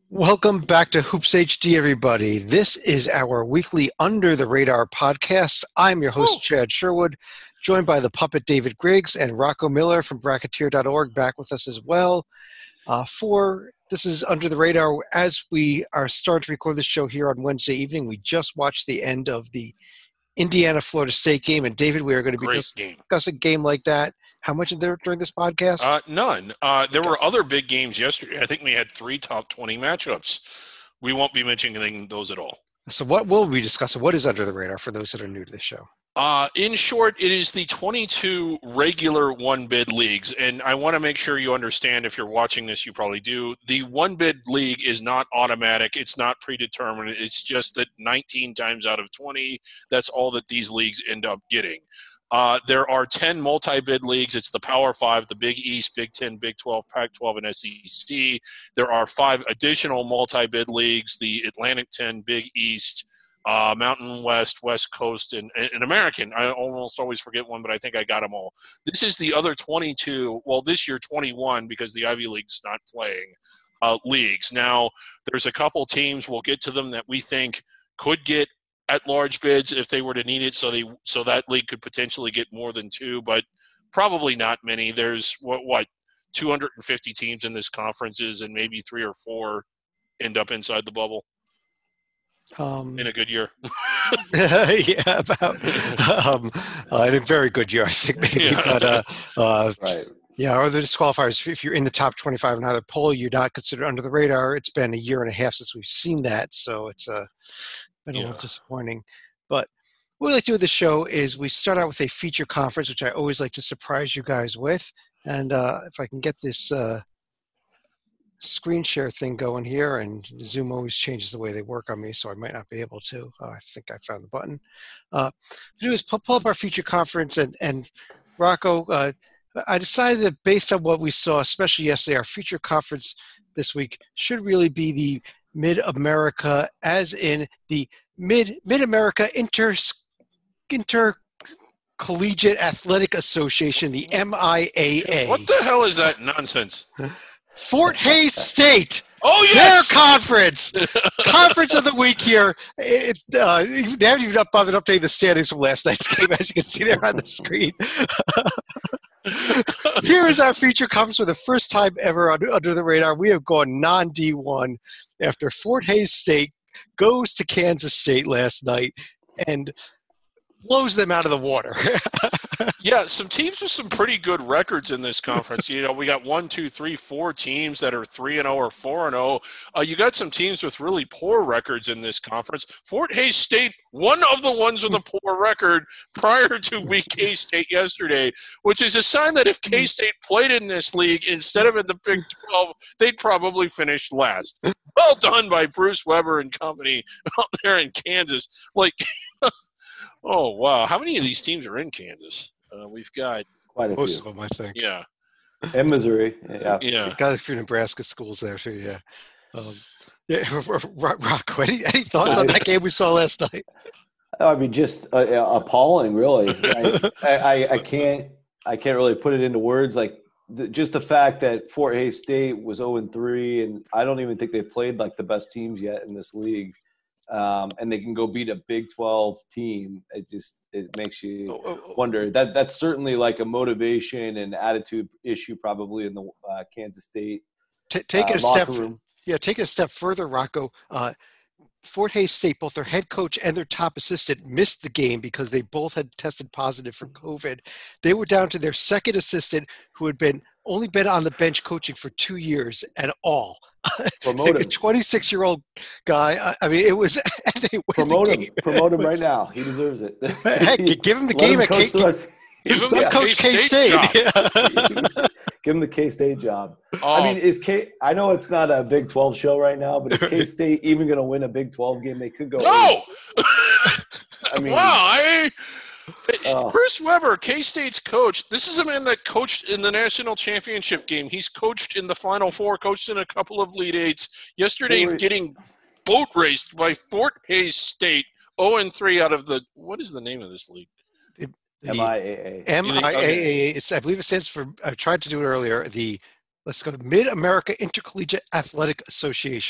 Welcome back to Hoops HD, everybody. This is our weekly Under the Radar podcast. I'm your host, Chad Sherwood, joined by the puppet David Griggs and Rocco Miller from Bracketeer.org back with us as well. This is Under the Radar. As we are starting to record this show here on Wednesday evening, we just watched the end of the Indiana-Florida State game. And David, we are going to be discussing a game like that. How much is there during this podcast? None. There were other big games yesterday. I think we had 3 top 20 matchups. We won't be mentioning those at all. So what will we discuss? What is Under the Radar for those that are new to the show? In short, it is the 22 regular one-bid leagues. And I want to make sure you understand, if you're watching this, you probably do. The one-bid league is not automatic. It's not predetermined. It's just that 19 times out of 20, that's all that these leagues end up getting. There are 10 multi-bid leagues. It's the Power 5, the Big East, Big 10, Big 12, Pac-12, and SEC. There are 5 additional multi-bid leagues, the Atlantic 10, Big East, Mountain West, West Coast, and American. I almost always forget one, but I think I got them all. This is the other 22, well, this year 21, because the Ivy League's not playing, leagues. Now, there's a couple teams, we'll get to them, that we think could get at large bids if they were to need it, so that league could potentially get more than 2, but probably not many. There's what 250 teams in this conferences, and maybe 3 or 4 end up inside the bubble in a good year. Yeah, in a very good year, I think maybe. Yeah. But right. Yeah, or the disqualifiers. If you're in the top 25 in either poll, you're not considered under the radar. It's been a year and a half since we've seen that, so it's been a little disappointing. But what we like to do with the show is we start out with a feature conference, which I always like to surprise you guys with. And if I can get this screen share thing going here, and Zoom always changes the way they work on me, so I might not be able to. I think I found the button. What we do is pull up our feature conference, and Rocco, I decided that based on what we saw, especially yesterday, our feature conference this week should really be the Mid-America, as in the Mid-America Intercollegiate Athletic Association, the MIAA. What the hell is that nonsense? Fort Hays State. Oh, yes! Their conference. Conference of the week here. They haven't even bothered updating the standings from last night's game, as you can see there on the screen. Here is our feature conference for the first time ever under the radar. We have gone non-D1 after Fort Hays State goes to Kansas State last night and blows them out of the water. Yeah, some teams with some pretty good records in this conference. You know, we got 1, 2, 3, 4 teams that are 3-0 or 4-0. You got some teams with really poor records in this conference. Fort Hays State, one of the ones with a poor record prior to week K-State yesterday, which is a sign that if K-State played in this league instead of in the Big 12, they'd probably finish last. Well done by Bruce Weber and company out there in Kansas. Oh, wow. How many of these teams are in Kansas? We've got quite a few. Most of them, I think. Yeah. And Missouri. Yeah. Got a few Nebraska schools there, too, yeah. Rocco, any thoughts on that game we saw last night? I mean, just appalling, really. I can't really put it into words. Like, just the fact that Fort Hays State was 0-3, and I don't even think they've played like the best teams yet in this league. And they can go beat a Big 12 team. It makes you wonder. That's certainly like a motivation and attitude issue probably in the Kansas State take it a locker step. room. Yeah, take it a step further, Rocco. Fort Hays State, both their head coach and their top assistant missed the game because they both had tested positive for COVID. They were down to their second assistant, who had only been on the bench coaching for 2 years at all. Promote him. A 26-year-old guy. I mean, it was. They promote him. Promote him right now. He deserves it. Heck, give him the game at K-State. Coach K-State. Give him the K-State job. I mean, I know it's not a Big 12 show right now, but is K-State even going to win a Big 12 game? They could go. No! I mean, wow. Bruce Weber, K-State's coach. This is a man that coached in the national championship game. He's coached in the Final Four, coached in a couple of Elite Eights. Yesterday, getting boat raced by Fort Hays State, 0-3 out of the – what is the name of this league? MIAA. MIAA. I believe it stands for – I tried to do it earlier. Let's go Mid-America Intercollegiate Athletic Association.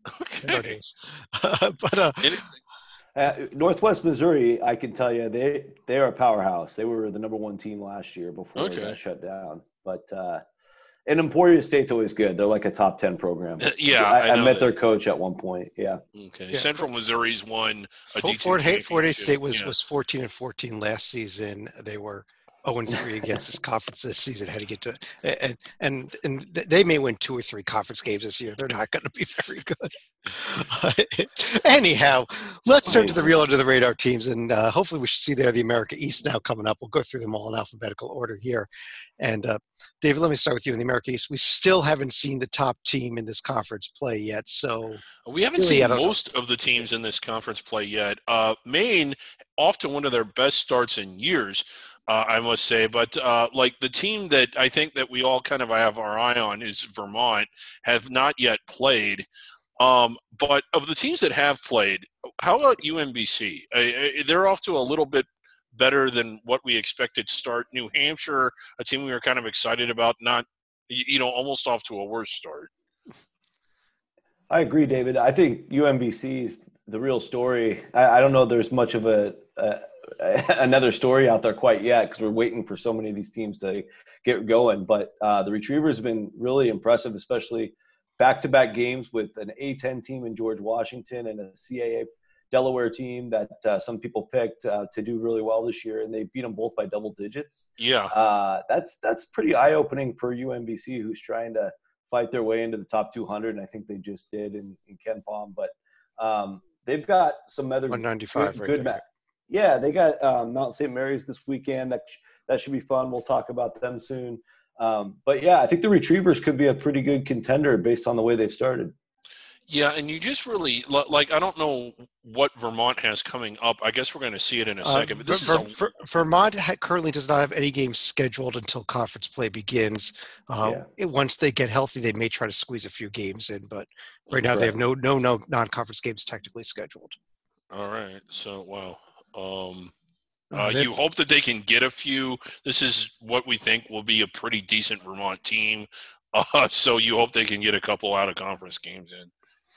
Okay. Nowadays. But Northwest Missouri, I can tell you, they are a powerhouse. They were the number one team last year before they got shut down. But and Emporia State's always good. They're like a top 10 program. I met their coach at one point. Yeah. Okay. Yeah. Central Missouri's won a D2 Fort Hays State was 14-14 last season. They were 0-3 against this conference this season. Had to get to and they may win 2 or 3 conference games this year. They're not going to be very good. Anyhow, let's turn to the real under the radar teams, and hopefully we should see there the America East now coming up. We'll go through them all in alphabetical order here. And David, let me start with you in the America East. We still haven't seen the top team in this conference play yet. So we haven't seen most of the teams in this conference play yet. Maine off to one of their best starts in years. I must say, but like the team that I think that we all kind of have our eye on is Vermont, have not yet played. But of the teams that have played, how about UMBC? They're off to a little bit better than what we expected start. New Hampshire, a team we were kind of excited about, not, almost off to a worse start. I agree, David. I think UMBC is the real story. I don't know there's much of another story out there quite yet because we're waiting for so many of these teams to get going. But the Retrievers have been really impressive, especially back-to-back games with an A-10 team in George Washington and a CAA Delaware team that some people picked to do really well this year, and they beat them both by double digits. Yeah, that's pretty eye-opening for UMBC, who's trying to fight their way into the top 200, and I think they just did in Ken Palm. But they've got some other 195 good match. Yeah, they got Mount St. Mary's this weekend. That should be fun. We'll talk about them soon. But, yeah, I think the Retrievers could be a pretty good contender based on the way they've started. Yeah, and you just really – like I don't know what Vermont has coming up. I guess we're going to see it in a second. But Vermont currently does not have any games scheduled until conference play begins. Once they get healthy, they may try to squeeze a few games in. But right now they have no non-conference games technically scheduled. All right. So, wow. You hope that they can get a few. This is what we think will be a pretty decent Vermont team. So you hope they can get a couple out of conference games in.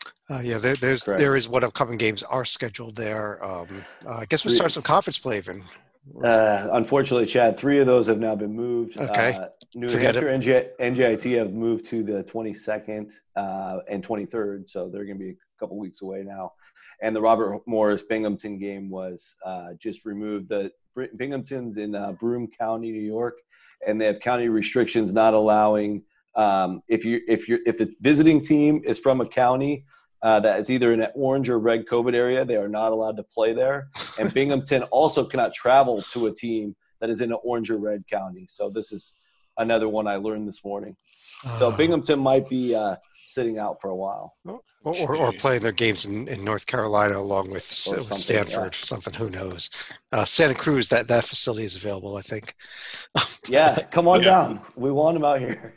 There is what upcoming games are scheduled there. I guess we'll start some conference play even. Unfortunately, Chad, 3 of those have now been moved. Okay. New Hampshire and NJIT have moved to the 22nd and 23rd, so they're going to be a couple weeks away now. And the Robert Morris Binghamton game was just removed. The Binghamton's in Broome County, New York, and they have county restrictions not allowing if the visiting team is from a county that is either in an orange or red COVID area, they are not allowed to play there. And Binghamton also cannot travel to a team that is in an orange or red county. So this is another one I learned this morning. So Binghamton might be sitting out for a while. Or playing their games in North Carolina along with Stanford, something, who knows. Santa Cruz, that facility is available, I think. Yeah, come on down. We want them out here.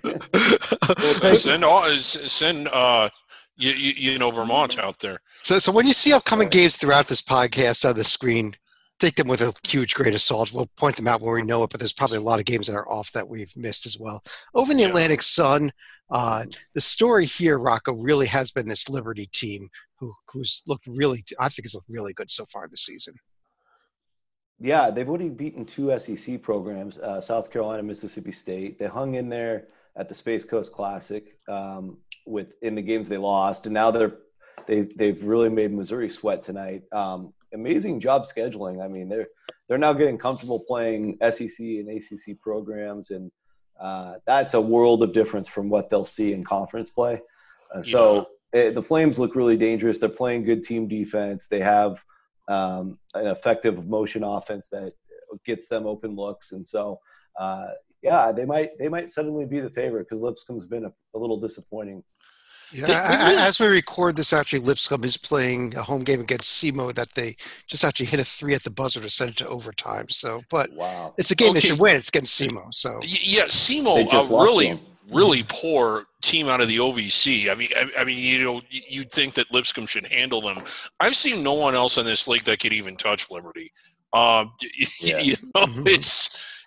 Send Vermont out there. So when you see upcoming games throughout this podcast on the screen, take them with a huge grain of salt. We'll point them out when we know it, but there's probably a lot of games that are off that we've missed as well. Over in the Atlantic Sun, the story here, Rocco, really has been this Liberty team who's looked really – I think has looked really good so far this season. Yeah, they've already beaten 2 SEC programs, South Carolina, Mississippi State. They hung in there at the Space Coast Classic in the games they lost, and now they've really made Missouri sweat tonight. Amazing job scheduling. I mean, they're now getting comfortable playing SEC and ACC programs, and that's a world of difference from what they'll see in conference play. The Flames look really dangerous. They're playing good team defense. They have an effective motion offense that gets them open looks, and so they might suddenly be the favorite because Lipscomb's been a little disappointing. Yeah, as we record this, actually, Lipscomb is playing a home game against SEMO that they just actually hit a 3 at the buzzer to send it to overtime. Wow. It's a game they should win. It's against SEMO. So SEMO really poor team out of the OVC. I mean, you'd think that Lipscomb should handle them. I've seen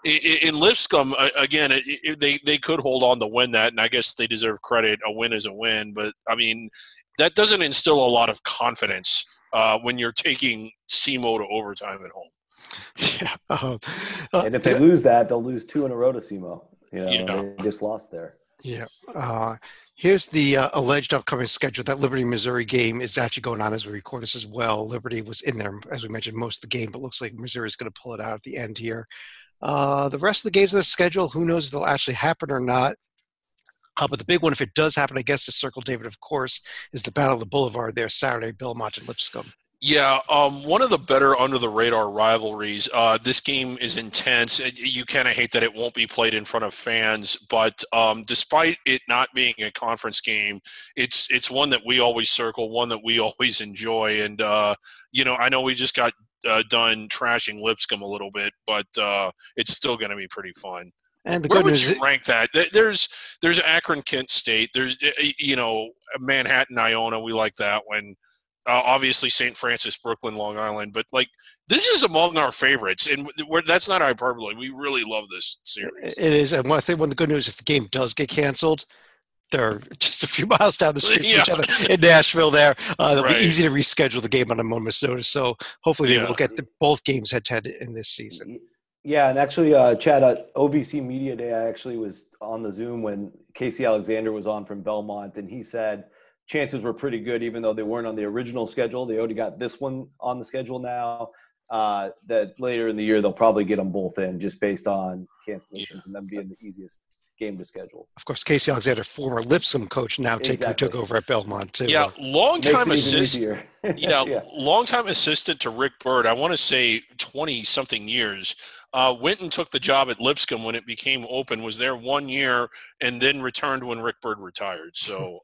In Lipscomb, again, they could hold on to win that, and I guess they deserve credit. A win is a win, but I mean, that doesn't instill a lot of confidence when you're taking SEMO to overtime at home. Yeah. And if they lose that, they'll lose 2 in a row to SEMO. They just lost there. Yeah. Here's the alleged upcoming schedule. That Liberty-Missouri game is actually going on as we record this as well. Liberty was in there, as we mentioned, most of the game, but looks like Missouri is going to pull it out at the end here. The rest of the games on the schedule, who knows if they'll actually happen or not. But the big one, if it does happen, I guess to circle David, of course, is the Battle of the Boulevard there Saturday, Belmont and Lipscomb. Yeah, one of the better under-the-radar rivalries. This game is intense. You kind of hate that it won't be played in front of fans, but despite it not being a conference game, it's one that we always circle, one that we always enjoy. And, I know we just got done trashing Lipscomb a little bit, but it's still going to be pretty fun. And the Where good would news you rank that? There's Akron, Kent State. There's, Manhattan, Iona. We like that one. Obviously, St. Francis, Brooklyn, Long Island. But, this is among our favorites. And that's not hyperbole. We really love this series. It is. And one of the good news, if the game does get canceled, they're just a few miles down the street from each other in Nashville there. It'll be easy to reschedule the game on a moment's notice. So hopefully they will get both games head-to-head in this season. Yeah, and actually, Chad, at OVC Media Day, I actually was on the Zoom when Casey Alexander was on from Belmont, and he said chances were pretty good, even though they weren't on the original schedule. They already got this one on the schedule now. That later in the year, they'll probably get them both in just based on cancellations and them being the easiest game to schedule. Of course, Casey Alexander, former Lipscomb coach, now took over at Belmont too. Yeah, longtime assistant. Longtime assistant to Rick Byrd. I want to say 20-something years. Went and took the job at Lipscomb when it became open. Was there 1 year and then returned when Rick Byrd retired. So,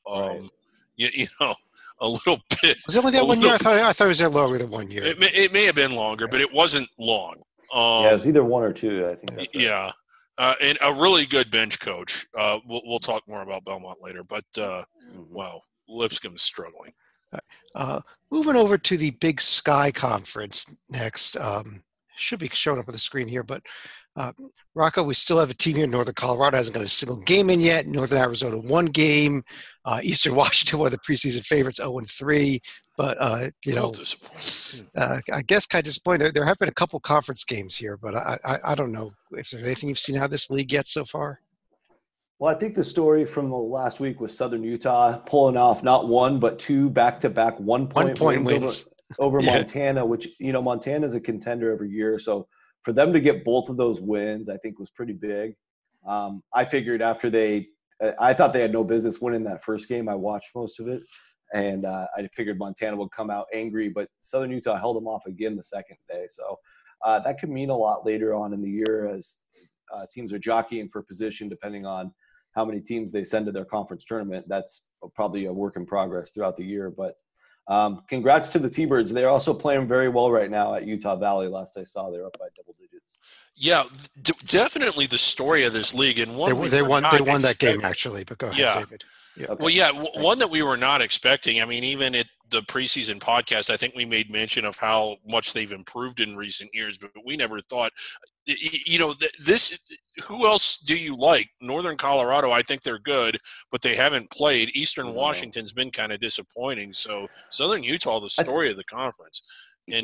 a little bit. Was it only that 1 year? I thought it was there longer than 1 year. It may have been longer, but it wasn't long. It was either 1 or 2. I think. That's right. And a really good bench coach. We'll talk more about Belmont later, but wow, Lipscomb's struggling. Moving over to the Big Sky Conference next. Should be showing up on the screen here, but Rocco, we still have a team here. Northern Colorado hasn't got a single game in yet. Northern Arizona 1 game. Eastern Washington, one of the preseason favorites, 0-3. But I guess kind of disappointed. There have been a couple conference games here, but I don't know if there's anything you've seen out of this league yet so far. Well, I think the story from the last week was Southern Utah pulling off not 1 but 2 back-to-back 1-point wins over Montana, which Montana is a contender every year. So for them to get both of those wins, I think was pretty big. I figured I thought they had no business winning that first game. I watched most of it. And I figured Montana would come out angry, but Southern Utah held them off again the second day. So that could mean a lot later on in the year as teams are jockeying for position depending on how many teams they send to their conference tournament. That's probably a work in progress throughout the year. But congrats to the T-Birds. They're also playing very well right now at Utah Valley. Last I saw, they're up by double digits. Yeah, definitely the story of this league. And they won that game, actually. But go ahead, David. Yeah. Okay. Well, one that we were not expecting. I mean, even at the preseason podcast, I think we made mention of how much they've improved in recent years, but we never thought, this. Who else do you like? Northern Colorado, I think they're good, but they haven't played. Eastern Washington's been kind of disappointing. So Southern Utah, the story of the conference. And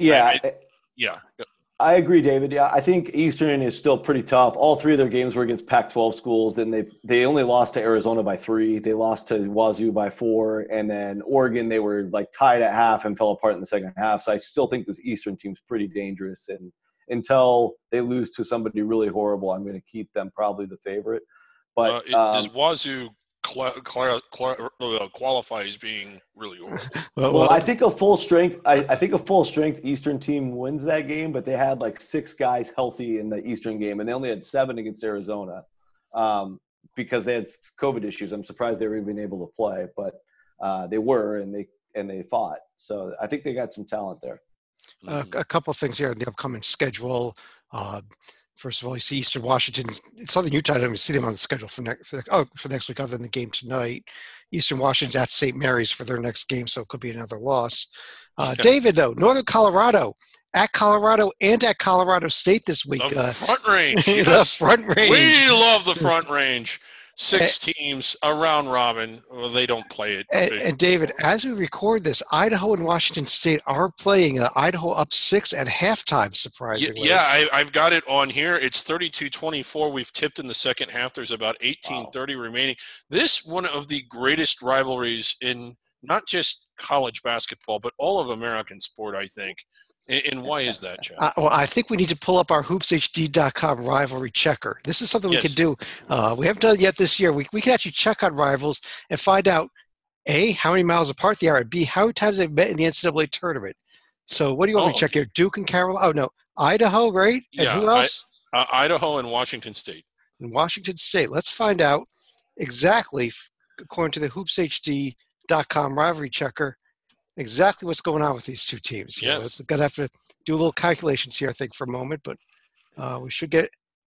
I agree, David. Yeah, I think Eastern is still pretty tough. All 3 of their games were against Pac-12 schools. Then they only lost to Arizona by 3. They lost to Wazoo by 4. And then Oregon, they were tied at half and fell apart in the second half. So I still think this Eastern team's pretty dangerous. And until they lose to somebody really horrible, I'm going to keep them probably the favorite. But does Wazoo qualify as being really horrible? Well, I think a full strength. I think a full strength Eastern team wins that game, but they had 6 guys healthy in the Eastern game, and they only had 7 against Arizona because they had COVID issues. I'm surprised they were even able to play, but they were, and they fought. So I think they got some talent there. A couple of things here in the upcoming schedule. First of all, you see Eastern Washington, Southern Utah. I don't even see them on the schedule for next week, other than the game tonight. Eastern Washington's at St. Mary's for their next game, so it could be another loss. David, though, Northern Colorado at Colorado and at Colorado State this week. The Front Range. The Yes. Front Range. We love the Front Range. 6 teams, a round robin. Well, they don't play it. And David, as we record this, Idaho and Washington State are playing. Idaho up 6 at halftime, surprisingly. Yeah, I've got it on here. It's 32-24. We've tipped in the second half. There's about 18:30 remaining. This one of the greatest rivalries in not just college basketball, but all of American sport, I think. And why is that, Chad? Well, I think we need to pull up our hoopshd.com rivalry checker. This is something we can do. We haven't done it yet this year. We can actually check on rivals and find out, A, how many miles apart they are, and B, how many times they've met in the NCAA tournament. So what do you want me to check here? Duke and Carolina? Oh, no. Idaho, right? And who else? Idaho and Washington State. And Washington State. Let's find out exactly, according to the hoopshd.com rivalry checker, exactly what's going on with these two teams. Yes. We're going to have to do a little calculations here, I think, for a moment, but we should get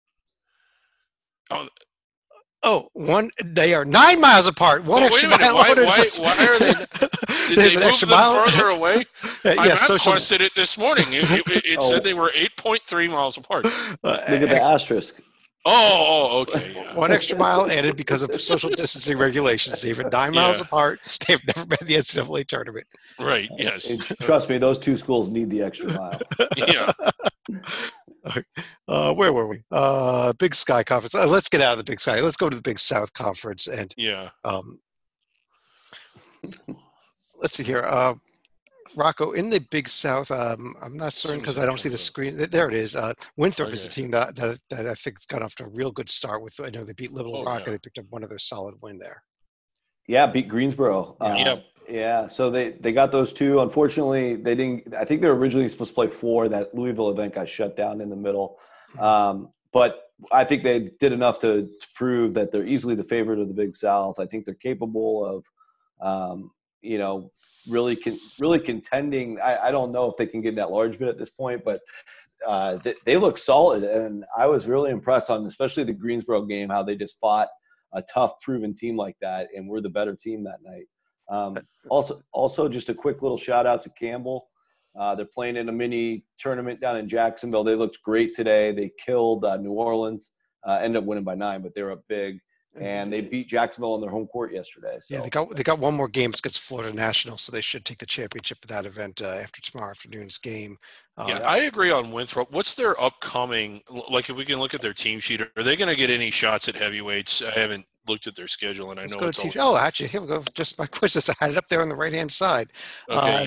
they are 9 miles apart. One extra mile. Why are they? Did they move them further away? I requested it this morning. It said they were 8.3 miles apart. Look at the asterisk. Okay. Yeah. 1 extra mile added because of social distancing regulations. Even 9 miles apart, they've never been in the NCAA tournament. Right. Yes. And trust me, those two schools need the extra mile. Yeah. Where were we? Big Sky Conference. Let's get out of the Big Sky. Let's go to the Big South Conference. And let's see here. Rocco, in the Big South, I'm not certain because I don't see the screen. There it is. Winthrop is the team that I think got off to a real good start with. I know they beat Little Rock and they picked up one of their solid win there. Yeah, beat Greensboro. Yeah, so they got those two. Unfortunately, they didn't. I think they were originally supposed to play 4. That Louisville event got shut down in the middle. But I think they did enough to prove that they're easily the favorite of the Big South. I think they're capable of, really contending. I don't know if they can get in that large bid at this point, but they look solid. And I was really impressed on especially the Greensboro game, how they just fought a tough, proven team like that, and we're the better team that night. Also, just a quick little shout out to Campbell. They're playing in a mini tournament down in Jacksonville. They looked great today. They killed New Orleans. Ended up winning by 9, but they were up big. And they beat Jacksonville on their home court yesterday. So. Yeah, they got one more game against Florida National, so they should take the championship of that event after tomorrow afternoon's game. I agree on Winthrop. What's their upcoming – like if we can look at their team sheet, are they going to get any shots at heavyweights? I haven't looked at their schedule, and I know it's all – actually, here we go. Just my quizzes. I had it up there on the right-hand side. Okay,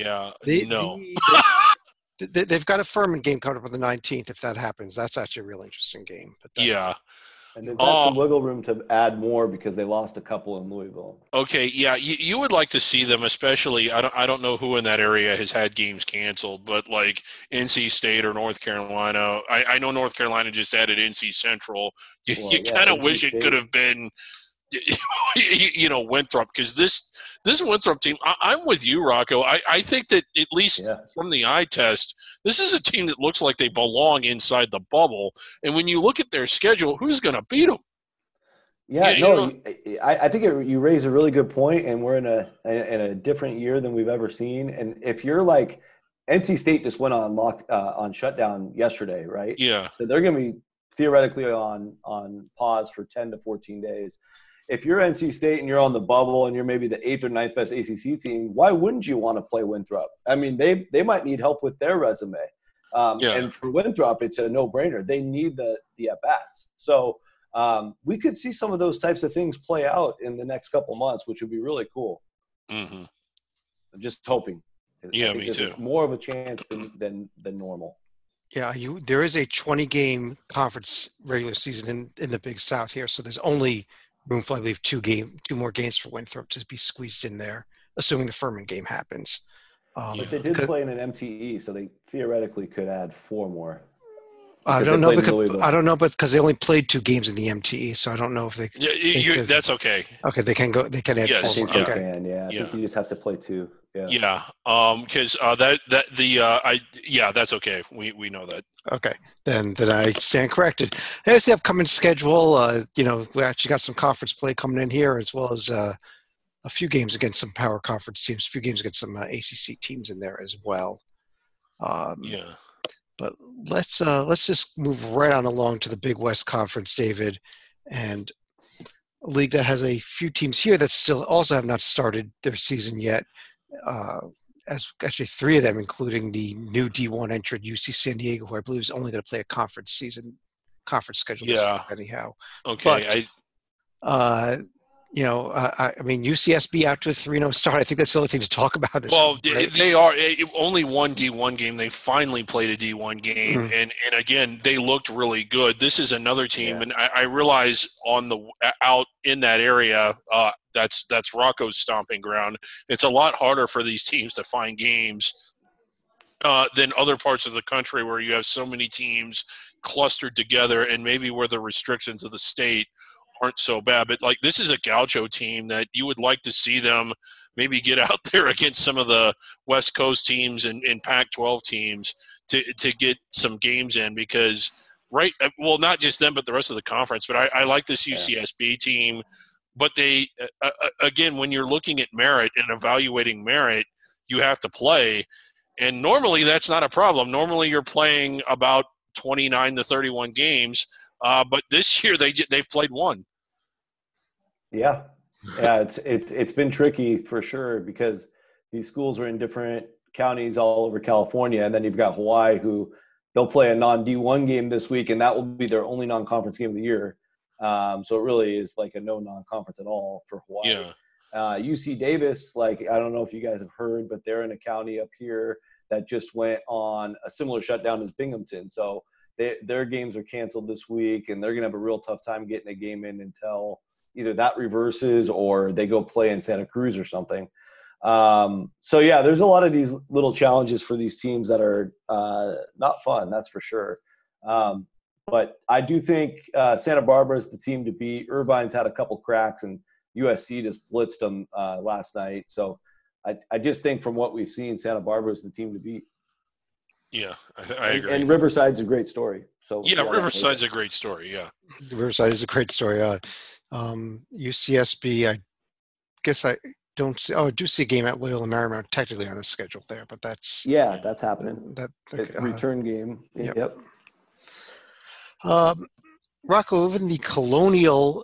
They've got a Furman game coming up on the 19th if that happens. That's actually a real interesting game. But and they've got some wiggle room to add more because they lost a couple in Louisville. Okay, yeah, you would like to see them, especially. I don't know who in that area has had games canceled, but like NC State or North Carolina. I know North Carolina just added NC Central. You kind of wish it could have been, Winthrop, because this Winthrop team. I'm with you, Rocco. I think that at least from the eye test, this is a team that looks like they belong inside the bubble. And when you look at their schedule, who's going to beat them? I think you raise a really good point, and we're in a different year than we've ever seen. And if you're like NC State just went on shutdown yesterday, right? Yeah. So they're going to be theoretically on pause for 10 to 14 days. If you're NC State and you're on the bubble and you're maybe the 8th or 9th best ACC team, why wouldn't you want to play Winthrop? I mean, they might need help with their resume. And for Winthrop, it's a no-brainer. They need the at-bats. So we could see some of those types of things play out in the next couple months, which would be really cool. Mm-hmm. I'm just hoping. Yeah, me too. More of a chance than normal. Yeah, there is a 20-game conference regular season in the Big South here, so there's only room for, I believe, 2 more games for Winthrop to be squeezed in there, assuming the Furman game happens. But they did play in an MTE, so they theoretically could add 4 more. I don't know because they only played 2 games in the MTE, so I don't know if they. That's okay. Okay, they can go. They can add 4 more. I think you just have to play 2. Yeah. Because that's okay. We know that. Okay, then I stand corrected. There's the upcoming schedule. We actually got some conference play coming in here, as well as a few games against some power conference teams, a few games against some ACC teams in there as well. But let's just move right on along to the Big West Conference, David, and a league that has a few teams here that still also have not started their season yet. As actually three of them, including the new D1 entrant UC San Diego, who I believe is only going to play a conference schedule. Yeah. Anyhow. Okay. But, I mean, UCSB out to a 3-0 start. I think that's the only thing to talk about this. Well, week, right? they are only one D1 game. They finally played a D1 game, and again, they looked really good. This is another team, and I realize out in that area, that's Rocco's stomping ground. It's a lot harder for these teams to find games than other parts of the country where you have so many teams clustered together, and maybe where the restrictions of the state aren't so bad. But like, this is a Gaucho team that you would like to see them maybe get out there against some of the West Coast teams and Pac-12 teams to get some games in, because not just them, but the rest of the conference. But I like this UCSB team. But they, again, when you're looking at merit and evaluating merit, you have to play. And normally that's not a problem. Normally you're playing about 29 to 31 games. But this year they've played one. Yeah, it's been tricky for sure, because these schools are in different counties all over California, and then you've got Hawaii, who they'll play a non-D1 game this week, and that will be their only non-conference game of the year. So it really is like a no non-conference at all for Hawaii. Yeah. UC Davis, like, I don't know if you guys have heard, but they're in a county up here that just went on a similar shutdown as Binghamton. So their games are canceled this week, and they're going to have a real tough time getting a game in until either that reverses or they go play in Santa Cruz or something. So, yeah, there's a lot of these little challenges for these teams that are not fun, that's for sure. But I do think Santa Barbara is the team to beat. Irvine's had a couple cracks, and USC just blitzed them last night. So I just think from what we've seen, Santa Barbara is the team to beat. Yeah, I agree. And Riverside's a great story. So Riverside's a great story. Yeah, Riverside is a great story. UCSB, I guess I don't see. Oh, I do see a game at Loyola Marymount technically on the schedule there, but that's that's happening. It's a return game. Yep. Rocco, over in the Colonial,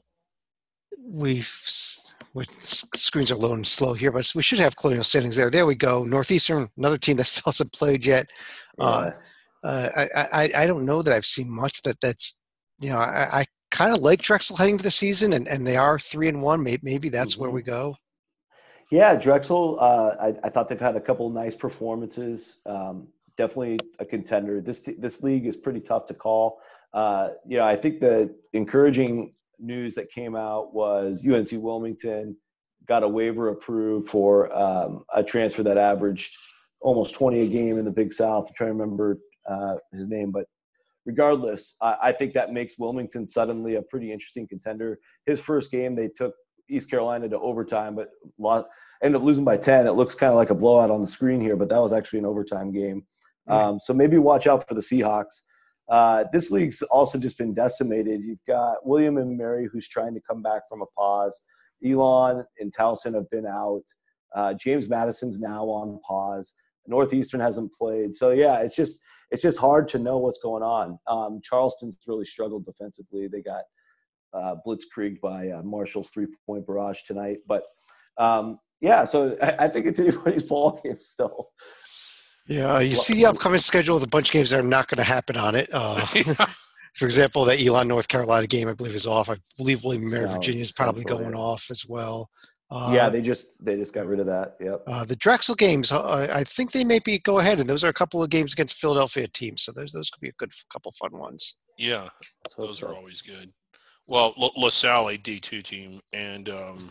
screens are low and slow here, but we should have Colonial standings there. There we go. Northeastern, another team that still hasn't played yet. I don't know that I've seen much that's, I kind of like Drexel heading to the season, and they are 3-1. Maybe that's where we go. Yeah, Drexel, I thought they've had a couple nice performances. Definitely a contender. This league is pretty tough to call. I think the encouraging news that came out was UNC Wilmington got a waiver approved for a transfer that averaged almost 20 a game in the Big South. I'm trying to remember his name, but regardless, I think that makes Wilmington suddenly a pretty interesting contender. His first game, they took East Carolina to overtime, but ended up losing by 10. It looks kind of like a blowout on the screen here, but that was actually an overtime game. So maybe watch out for the Seahawks. This league's also just been decimated. You've got William and Mary, who's trying to come back from a pause. Elon and Towson have been out. James Madison's now on pause. Northeastern hasn't played. So, yeah, it's just hard to know what's going on. Charleston's really struggled defensively. They got blitzkrieged by Marshall's three-point barrage tonight. But, so I think it's anybody's ball game still. Yeah, you see the upcoming schedule with a bunch of games that are not going to happen on it. For example, that Elon, North Carolina game, I believe, is off. I believe William & Mary, Virginia is probably going off as well. They just got rid of that. Yep. The Drexel games, I think they may go ahead, and those are a couple of games against Philadelphia teams. So those could be a good couple fun ones. Yeah, those are always good. Well, LaSalle, a D2 team, and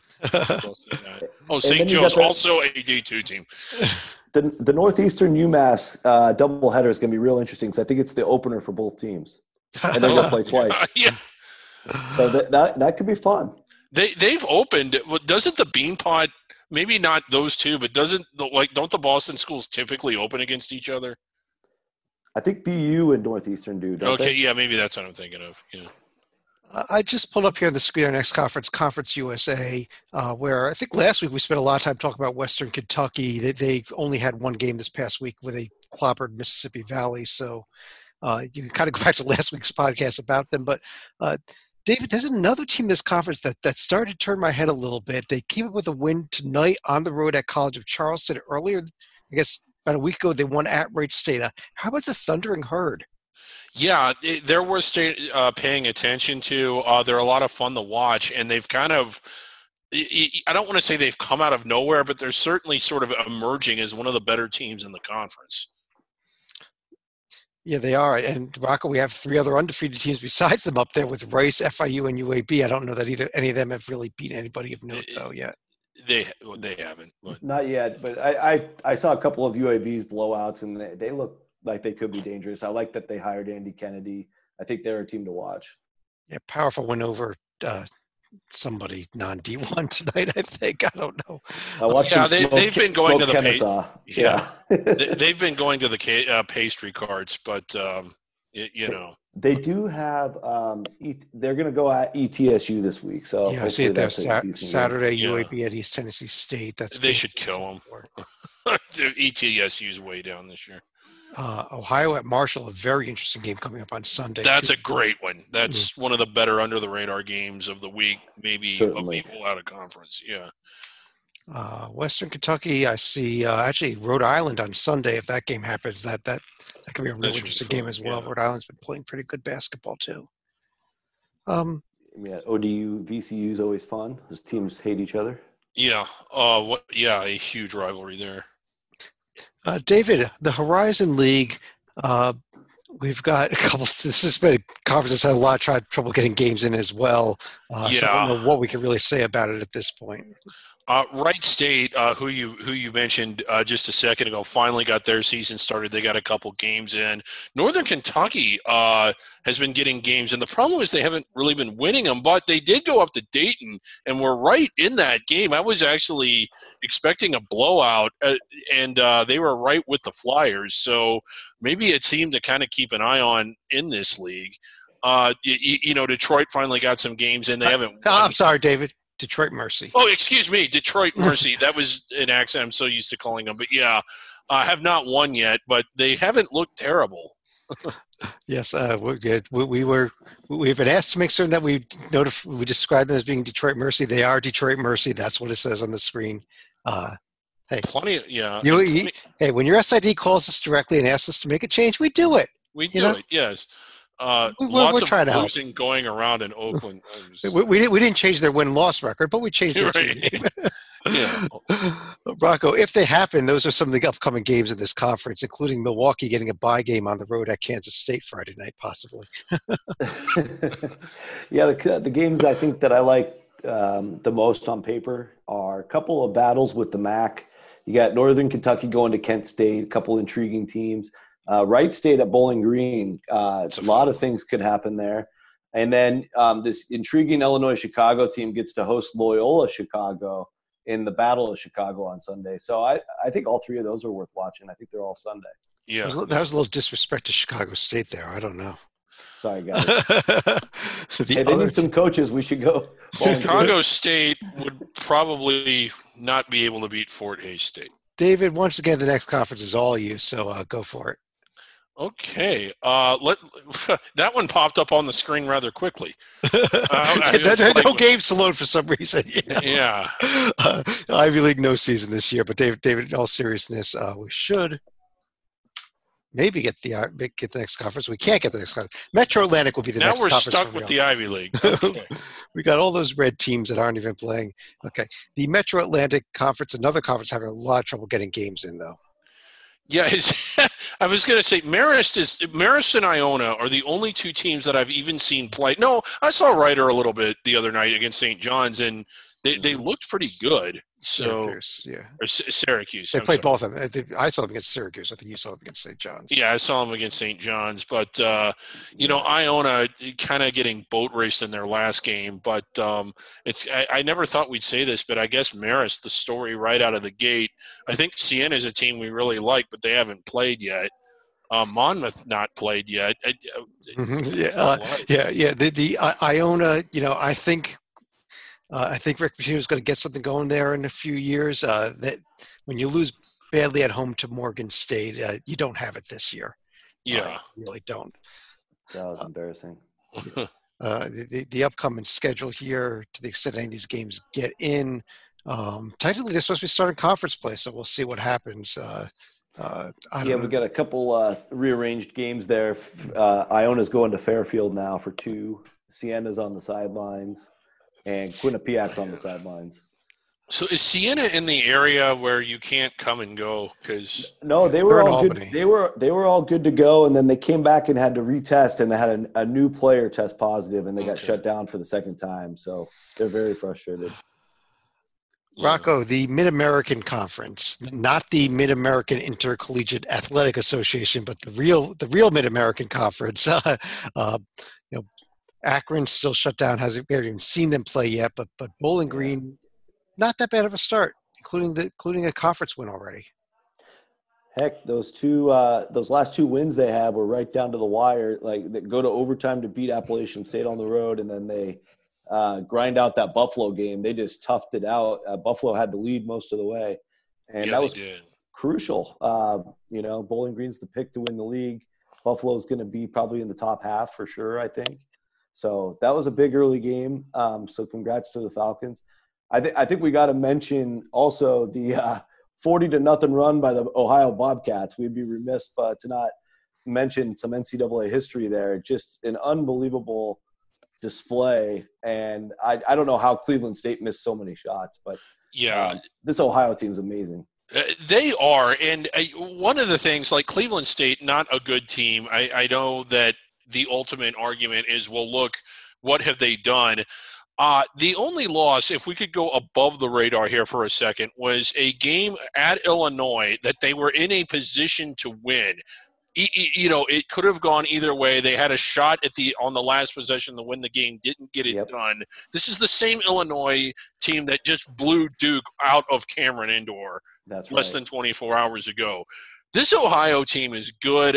St. Joe's also a D2 team. The Northeastern UMass doubleheader is going to be real interesting because I think it's the opener for both teams, and they're going to play twice. Yeah. So that could be fun. They've opened. Doesn't the Beanpot? Maybe not those two, but don't the Boston schools typically open against each other? I think BU and Northeastern do. Don't they? Yeah, maybe that's what I'm thinking of. Yeah. I just pulled up here on the screen our next conference, Conference USA, where I think last week we spent a lot of time talking about Western Kentucky. They only had one game this past week where they clobbered Mississippi Valley. So you can kind of go back to last week's podcast about them. But David, there's another team in this conference that started to turn my head a little bit. They came up with a win tonight on the road at College of Charleston. Earlier, I guess about a week ago, they won at Wright State. How about the Thundering Herd? Yeah, they're worth paying attention to. They're a lot of fun to watch, and they've kind of – I don't want to say they've come out of nowhere, but they're certainly sort of emerging as one of the better teams in the conference. Yeah, they are. And, Rocco, we have 3 other undefeated teams besides them up there with Rice, FIU, and UAB. I don't know that any of them have really beaten anybody of note, though, yet. They haven't. But. Not yet, but I saw a couple of UAB's blowouts, and they look like they could be dangerous. I like that they hired Andy Kennedy. I think they're a team to watch. Yeah, powerful win over somebody non-D1 tonight, I think. I don't know. They've been going to the they've been going to the pastry carts, but you know. They do have they're going to go at ETSU this week. So yeah, I see it there. Saturday, UAB at East Tennessee State. They should kill them. ETSU's way down this year. Ohio at Marshall, a very interesting game coming up on Sunday. That's a great one. That's one of the better under-the-radar games of the week, maybe Certainly. Of people out of conference. Yeah. Western Kentucky, I see actually Rhode Island on Sunday. If that game happens, that could be a really interesting game as well. Yeah. Rhode Island's been playing pretty good basketball too. ODU VCU is always fun. Those teams hate each other. Yeah. A huge rivalry there. David, the Horizon League, we've got a couple. This has been a conference that's had a lot of trouble getting games in as well. So I don't know what we can really say about it at this point. Wright State, who you mentioned just a second ago, finally got their season started. They got a couple games in. Northern Kentucky has been getting games, and the problem is they haven't really been winning them, but they did go up to Dayton and were right in that game. I was actually expecting a blowout, and they were right with the Flyers. So maybe a team to kind of keep an eye on in this league. Detroit finally got some games in. They haven't. I'm sorry, David. Detroit Mercy. Oh, excuse me, Detroit Mercy. That was an accent I'm so used to calling them. But, yeah, have not won yet, but they haven't looked terrible. Yes, we've been asked to make certain that we describe them as being Detroit Mercy. They are Detroit Mercy. That's what it says on the screen. Hey, plenty of, yeah. Hey, when your SID calls us directly and asks us to make a change, we do it. We do it, yes. Lots of losing going around in Oakland. We didn't change their win-loss record, but we changed their team. Yeah. Rocco, if they happen, those are some of the upcoming games in this conference, including Milwaukee getting a bye game on the road at Kansas State Friday night, possibly. Yeah, the games I think that I like the most on paper are a couple of battles with the MAC. You got Northern Kentucky going to Kent State, a couple intriguing teams. Wright State at Bowling Green, a lot of things could happen there. And then this intriguing Illinois-Chicago team gets to host Loyola Chicago in the Battle of Chicago on Sunday. So I think all 3 of those are worth watching. I think they're all Sunday. Yeah, that was a little disrespect to Chicago State there. I don't know. Sorry, guys. They need some coaches. We should go. Chicago State would probably not be able to beat Fort Hays State. David, once again, the next conference is all you, so go for it. Okay, that one popped up on the screen rather quickly. No games to load for some reason. Yeah. Ivy League no season this year, but David, in all seriousness, we should maybe get the next conference. We can't get the next conference. Metro Atlantic will be the next conference. Now we're stuck with the Ivy League. Okay. We got all those red teams that aren't even playing. Okay, the Metro Atlantic Conference, another conference, having a lot of trouble getting games in, though. Yeah, I was going to say Marist and Iona are the only 2 teams that I've even seen play. No, I saw Ryder a little bit the other night against St. John's, and they looked pretty good. Syracuse, yeah. Or Syracuse. They played both of them. I saw them against Syracuse. I think you saw them against St. John's. Yeah, I saw them against St. John's. But, Iona kind of getting boat raced in their last game. But I never thought we'd say this, but I guess Marist, the story right out of the gate. I think Siena is a team we really like, but they haven't played yet. Monmouth not played yet. The Iona, I think Rick Pitino's going to get something going there in a few years. That when you lose badly at home to Morgan State. You don't have it this year. Yeah. You really don't. That was embarrassing. The upcoming schedule here, to the extent any of these games get in, technically they're supposed to be starting conference play, so we'll see what happens. I don't know. We got a couple rearranged games there. Iona's going to Fairfield now for 2. Siena's on the sidelines, and Quinnipiac's on the sidelines. So is Siena in the area where you can't come and go? Because no, they were all good. Albany. They were all good to go, and then they came back and had to retest, and they had a new player test positive, and they got shut down for the second time. So they're very frustrated. Rocco, the Mid-American Conference, not the Mid-American Intercollegiate Athletic Association, but the real Mid-American Conference. Akron still shut down. We haven't even seen them play yet, but Bowling Green, not that bad of a start, including a conference win already. Heck, those last 2 wins they had were right down to the wire. Like, they go to overtime to beat Appalachian State on the road, and then they grind out that Buffalo game. They just toughed it out. Buffalo had the lead most of the way, and that was crucial. Bowling Green's the pick to win the league. Buffalo's going to be probably in the top half for sure, I think. So that was a big early game. So congrats to the Falcons. I think we got to mention also the 40-0 run by the Ohio Bobcats. We'd be remiss to not mention some NCAA history there. Just an unbelievable display, and I don't know how Cleveland State missed so many shots, but this Ohio team's amazing. They are, and one of the things, like Cleveland State, not a good team. I know that the ultimate argument is, well, look, what have they done? The only loss, if we could go above the radar here for a second, was a game at Illinois that they were in a position to win. It could have gone either way. They had a shot on the last possession to win the game, didn't get it done. This is the same Illinois team that just blew Duke out of Cameron Indoor less than 24 hours ago. This Ohio team is good.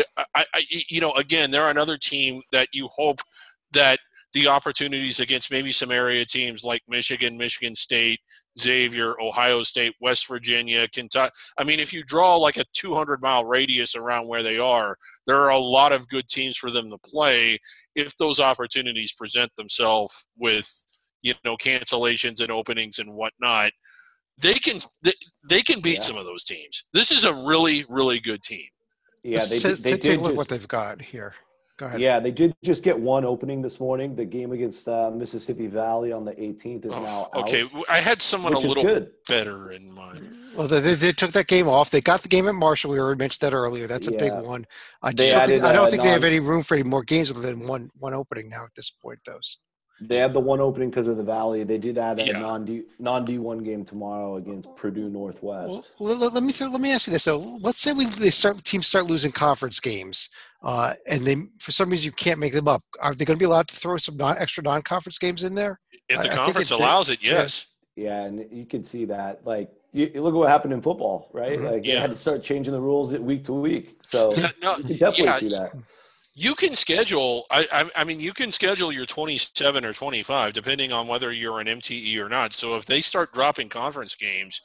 Again, they're another team that you hope that the opportunities against maybe some area teams like Michigan, Michigan State, Xavier, Ohio State, West Virginia, Kentucky. I mean, if you draw like a 200-mile radius around where they are, there are a lot of good teams for them to play if those opportunities present themselves with, cancellations and openings and whatnot. They can beat some of those teams. This is a really, really good team. Yeah, they take a look at what they've got here. Go ahead. Yeah, they did just get one opening this morning. The game against Mississippi Valley on the 18th is now out. Okay, I had someone a little better in mind. Well, they took that game off. They got the game at Marshall. We already mentioned that earlier. That's a big one. I don't think they have any room for any more games other than one opening now at this point, though. They had the one opening because of the Valley. They did add a non-D1 game tomorrow against Purdue Northwest. Well, let me ask you this. So let's say teams start losing conference games, and they for some reason you can't make them up. Are they going to be allowed to throw some extra non-conference games in there? If the conference allows it, yes. Yeah, and you can see that. Like, you look at what happened in football, right? Like, they had to start changing the rules week to week. So you can definitely see that. You can schedule. I mean, you can schedule your 27 or 25 depending on whether you're an MTE or not. So if they start dropping conference games,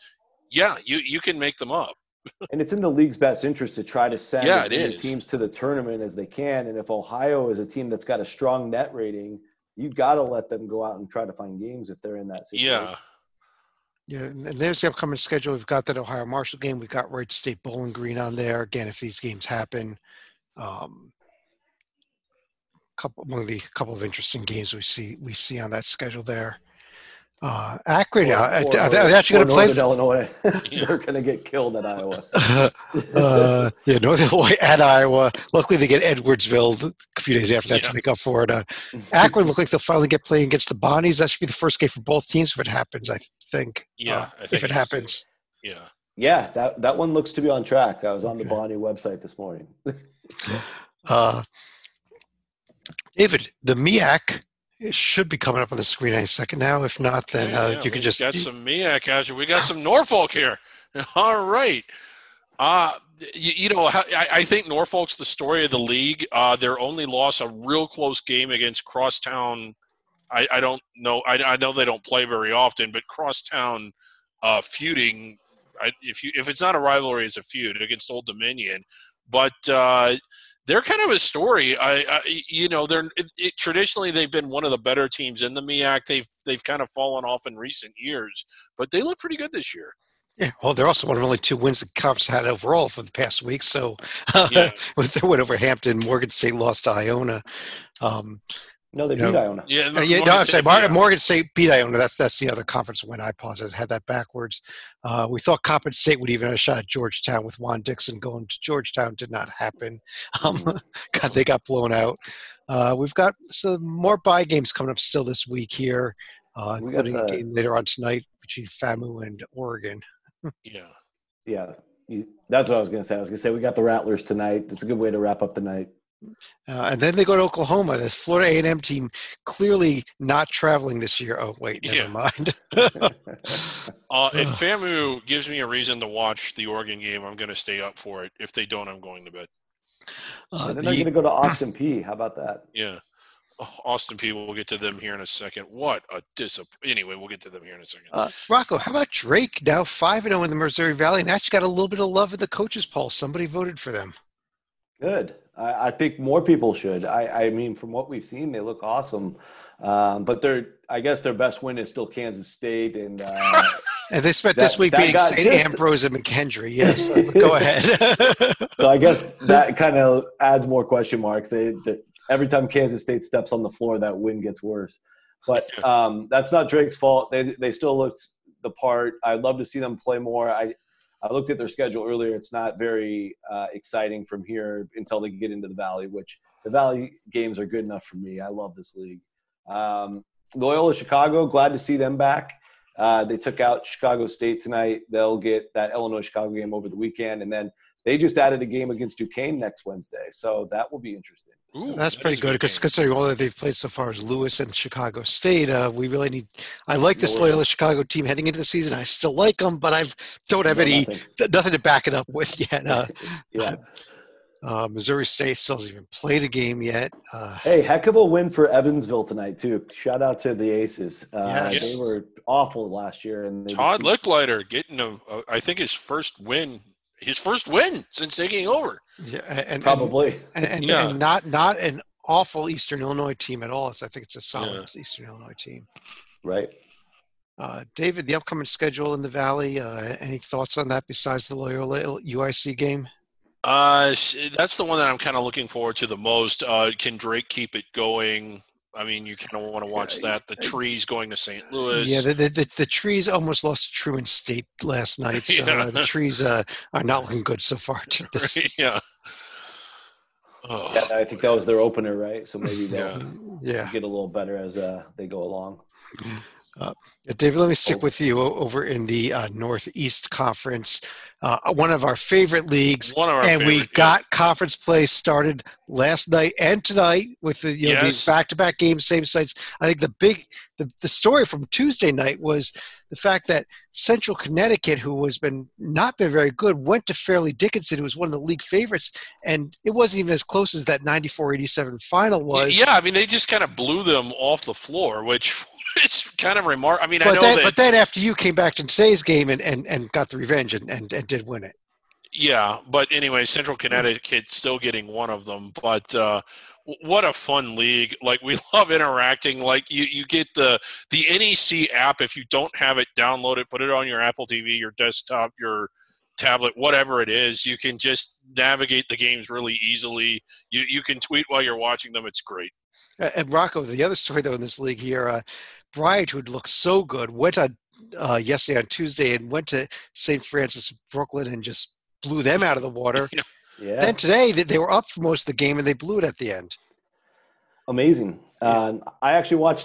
you can make them up. And it's in the league's best interest to try to send as many teams to the tournament as they can. And if Ohio is a team that's got a strong net rating, you got to let them go out and try to find games if they're in that situation. Yeah, and there's the upcoming schedule. We've got that Ohio Marshall game. We've got Wright State Bowling Green on there. Again, if these games happen. Among the couple of interesting games we see on that schedule there. Akron, are they actually going to play? Illinois, they're going to get killed at Iowa. Northern Illinois at Iowa. Luckily, they get Edwardsville a few days after that to make up for it. Akron look like they'll finally get playing against the Bonnies. That should be the first game for both teams if it happens. I think. I think if it happens. Yeah, that one looks to be on track. I was on the Bonnie website this morning. David, the MEAC should be coming up on the screen any second now. If not, then you can just got some MEAC action. We got some Norfolk here. All right. I think Norfolk's the story of the league. Their only loss, a real close game against Crosstown. I don't know. I know they don't play very often, but Crosstown feuding. If it's not a rivalry, it's a feud against Old Dominion. But they're kind of a story. Traditionally they've been one of the better teams in the MEAC. They've kind of fallen off in recent years, but they look pretty good this year. Yeah, well, they're also one of only 2 wins the conference had overall for the past week. So Yeah. with their win over Hampton, Morgan State lost to Iona. No, they beat Iona. Yeah, I'm saying Morgan State beat Iona. That's the other conference win. I apologize. I had that backwards. We thought Coppin State would even have a shot at Georgetown with Juan Dixon going to Georgetown. Did not happen. God, they got blown out. We've got some more bye games coming up still this week here, including a game later on tonight between FAMU and Oregon. Yeah. That's what I was going to say. I was going to say we got the Rattlers tonight. It's a good way to wrap up the night. And then they go to Oklahoma. This Florida A&M team clearly not traveling this year. Oh, wait, never mind. If FAMU gives me a reason to watch the Oregon game, I'm going to stay up for it. If they don't, I'm going to bed. Then they're going to go to Austin Peay. How about that? Yeah. Austin Peay, we'll get to them here in a second. What a Anyway, we'll get to them here in a second. Rocco, how about Drake now 5-0 in the Missouri Valley and actually got a little bit of love in the coaches poll? Somebody voted for them. Good. I think more people should. I mean, from what we've seen, they look awesome. But I guess their best win is still Kansas State. And they spent this week beating St. Ambrose and McKendree. Yes, go ahead. So I guess that kind of adds more question marks. Every time Kansas State steps on the floor, that win gets worse. But that's not Drake's fault. They still looked the part. I'd love to see them play more. I looked at their schedule earlier. It's not very exciting from here until they get into the Valley, which the Valley games are good enough for me. I love this league. Loyola Chicago, glad to see them back. They took out Chicago State tonight. They'll get that Illinois-Chicago game over the weekend. And then they just added a game against Duquesne next Wednesday. So that will be interesting. Ooh, that's pretty good because considering all that they've played so far is Lewis and Chicago State, we really need. I like this Loyola Chicago team heading into the season. I still like them, but I don't have nothing to back it up with yet. Missouri State still hasn't even played a game yet. Hey, heck of a win for Evansville tonight too. Shout out to the Aces. Yes. They were awful last year, and Todd Licklider getting I think his first win since taking over. Yeah, and probably, and not an awful Eastern Illinois team at all. I think it's a solid Eastern Illinois team. Right. David, the upcoming schedule in the Valley. Any thoughts on that besides the Loyola UIC game? That's the one that I'm kind of looking forward to the most. Can Drake keep it going? I mean, you kind of want to watch that. The Trees going to St. Louis. Yeah, the Trees almost lost to Truman State last night. So the Trees are not looking good so far. Yeah. Oh. Yeah, I think that was their opener, right? So maybe they'll get a little better as they go along. David, let me stick with you over in the Northeast Conference, one of our favorite leagues. We got conference play started last night and tonight with these back-to-back games, same sites. I think the story from Tuesday night was the fact that Central Connecticut, who has not been very good, went to Fairleigh Dickinson, who was one of the league favorites, and it wasn't even as close as that 94-87 final was. Yeah, I mean, they just kind of blew them off the floor, which – it's kind of remarkable. I mean, but then after you came back to today's game and got the revenge and did win it. Yeah, but anyway, Central Connecticut still getting one of them. But what a fun league! Like, we love interacting. Like, you get the NEC app. If you don't have it, download it. Put it on your Apple TV, your desktop, your tablet, whatever it is. You can just navigate the games really easily. You can tweet while you're watching them. It's great. And Rocco, the other story though in this league here, Bryant, who had looked so good, went on yesterday on Tuesday and went to St. Francis Brooklyn and just blew them out of the water. Yeah. Then today they were up for most of the game and they blew it at the end. Amazing. I actually watched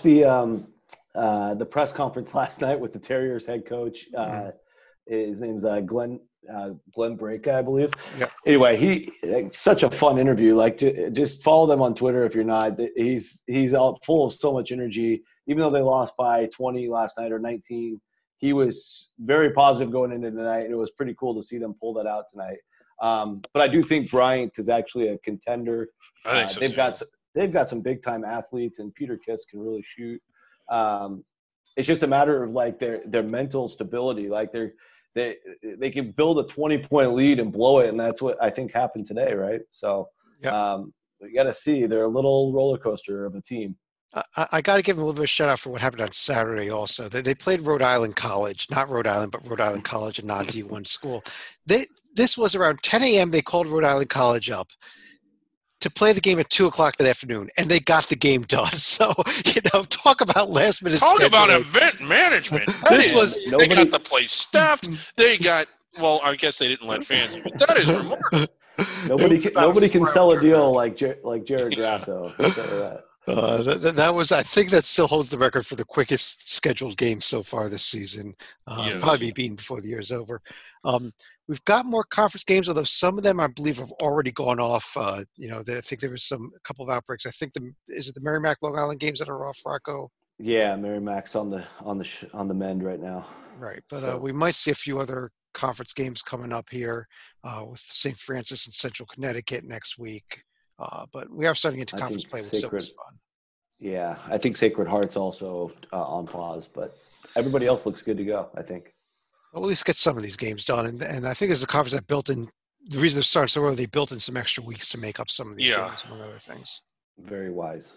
the press conference last night with the Terriers head coach. His name's Glenn Brake, I believe. Yeah. Anyway, such a fun interview. Like, just follow them on Twitter if you're not. He's all full of so much energy. Even though they lost by 20 last night or 19, he was very positive going into tonight, and it was pretty cool to see them pull that out tonight. But I do think Bryant is actually a contender. I think so they've got some big time athletes, and Peter Kitts can really shoot. It's just a matter of like their mental stability. Like they can build a 20-point lead and blow it, and that's what I think happened today, right? So we got to see. They're a little roller coaster of a team. I got to give them a little bit of shout out for what happened on Saturday also. They played Rhode Island College, not Rhode Island, but Rhode Island College, a non-D1 school. This was around 10 a.m. They called Rhode Island College up to play the game at 2 o'clock that afternoon, and they got the game done. So, talk about last minute Talk scheduling. about event management. They got the place staffed. They got, well, I guess they didn't let fans in, but that is remarkable. Nobody can sell a deal like Jared Grasso. That was, I think that still holds the record for the quickest scheduled game so far this season. Yes. Probably be beaten before the year is over. We've got more conference games, although some of them I believe have already gone off. I think there was a couple of outbreaks. I think is it the Merrimack Long Island games that are off, Rocco? Yeah, Merrimack's on the mend right now. Right, but we might see a few other conference games coming up here with St. Francis and Central Connecticut next week. But we are starting into conference play, which is fun. Yeah, I think Sacred Heart's also on pause, but everybody else looks good to go, I think. Well, at least get some of these games done. And I think as a conference that built in, the reason they're starting so early, they built in some extra weeks to make up some of these games, among other things. Very wise.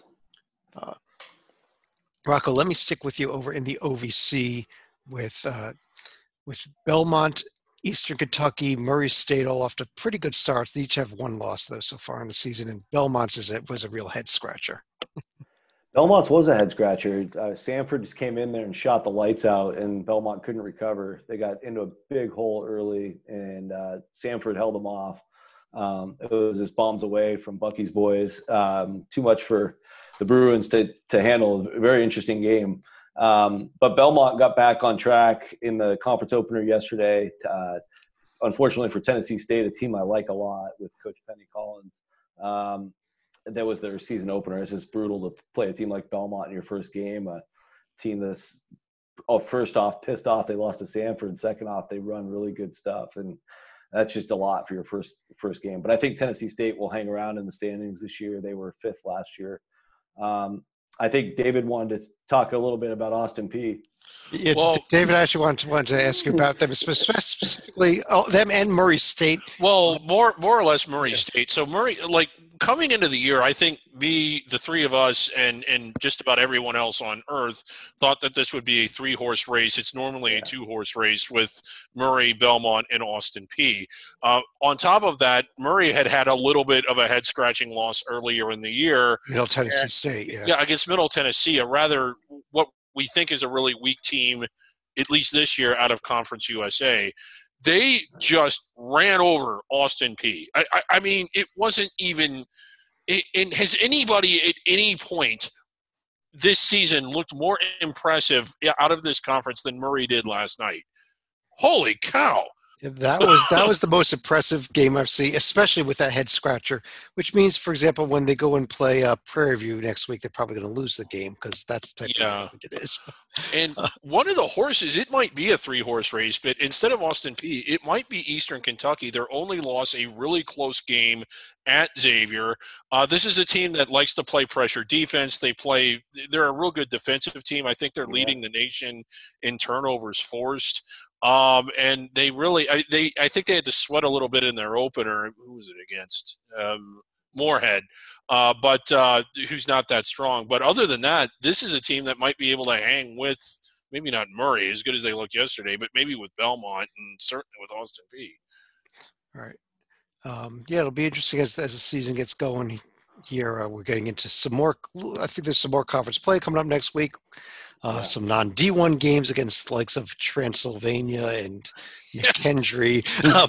Rocco, let me stick with you over in the OVC with Belmont, Eastern Kentucky, Murray State all off to pretty good starts. They each have one loss, though, so far in the season, and Belmont's was a real head-scratcher. Belmont's was a head-scratcher. Sanford just came in there and shot the lights out, and Belmont couldn't recover. They got into a big hole early, and Sanford held them off. It was just bombs away from Bucky's boys. Too much for the Bruins to handle. A very interesting game. But Belmont got back on track in the conference opener yesterday. Unfortunately for Tennessee State, a team I like a lot with Coach Penny Collins. That was their season opener. It's just brutal to play a team like Belmont in your first game, a team that's first off pissed off they lost to Sanford. Second off, they run really good stuff. And that's just a lot for your first game. But I think Tennessee State will hang around in the standings this year. They were fifth last year. I think David wanted to talk a little bit about Austin Peay. Yeah, well, David, I actually wanted to ask you about them, specifically them and Murray State. Well, more or less Murray State. So Murray, coming into the year, I think the three of us, and just about everyone else on earth thought that this would be a 3-horse race. It's normally a 2-horse race with Murray, Belmont, and Austin Peay. On top of that, Murray had a little bit of a head-scratching loss earlier in the year. Middle Tennessee State, Yeah, against Middle Tennessee, a rather what we think is a really weak team, at least this year, out of Conference USA. They just ran over Austin Peay. I mean, it wasn't even – and has anybody at any point this season looked more impressive out of this conference than Murray did last night? Holy cow. That was the most impressive game I've seen, especially with that head scratcher, which means, for example, when they go and play Prairie View next week, they're probably going to lose the game because that's the type of game it is. And one of the horses, it might be a 3-horse race, but instead of Austin Peay, it might be Eastern Kentucky. They're only lost a really close game at Xavier. This is a team that likes to play pressure defense. They're a real good defensive team. I think they're leading the nation in turnovers forced. And they really, I think they had to sweat a little bit in their opener. Who was it against? Moorhead, but who's not that strong. But other than that, this is a team that might be able to hang with, maybe not Murray as good as they looked yesterday, but maybe with Belmont and certainly with Austin Peay. All right. It'll be interesting as the season gets going here. We're getting into some more, I think there's some more conference play coming up next week. Some non-D1 games against the likes of Transylvania and McKendree.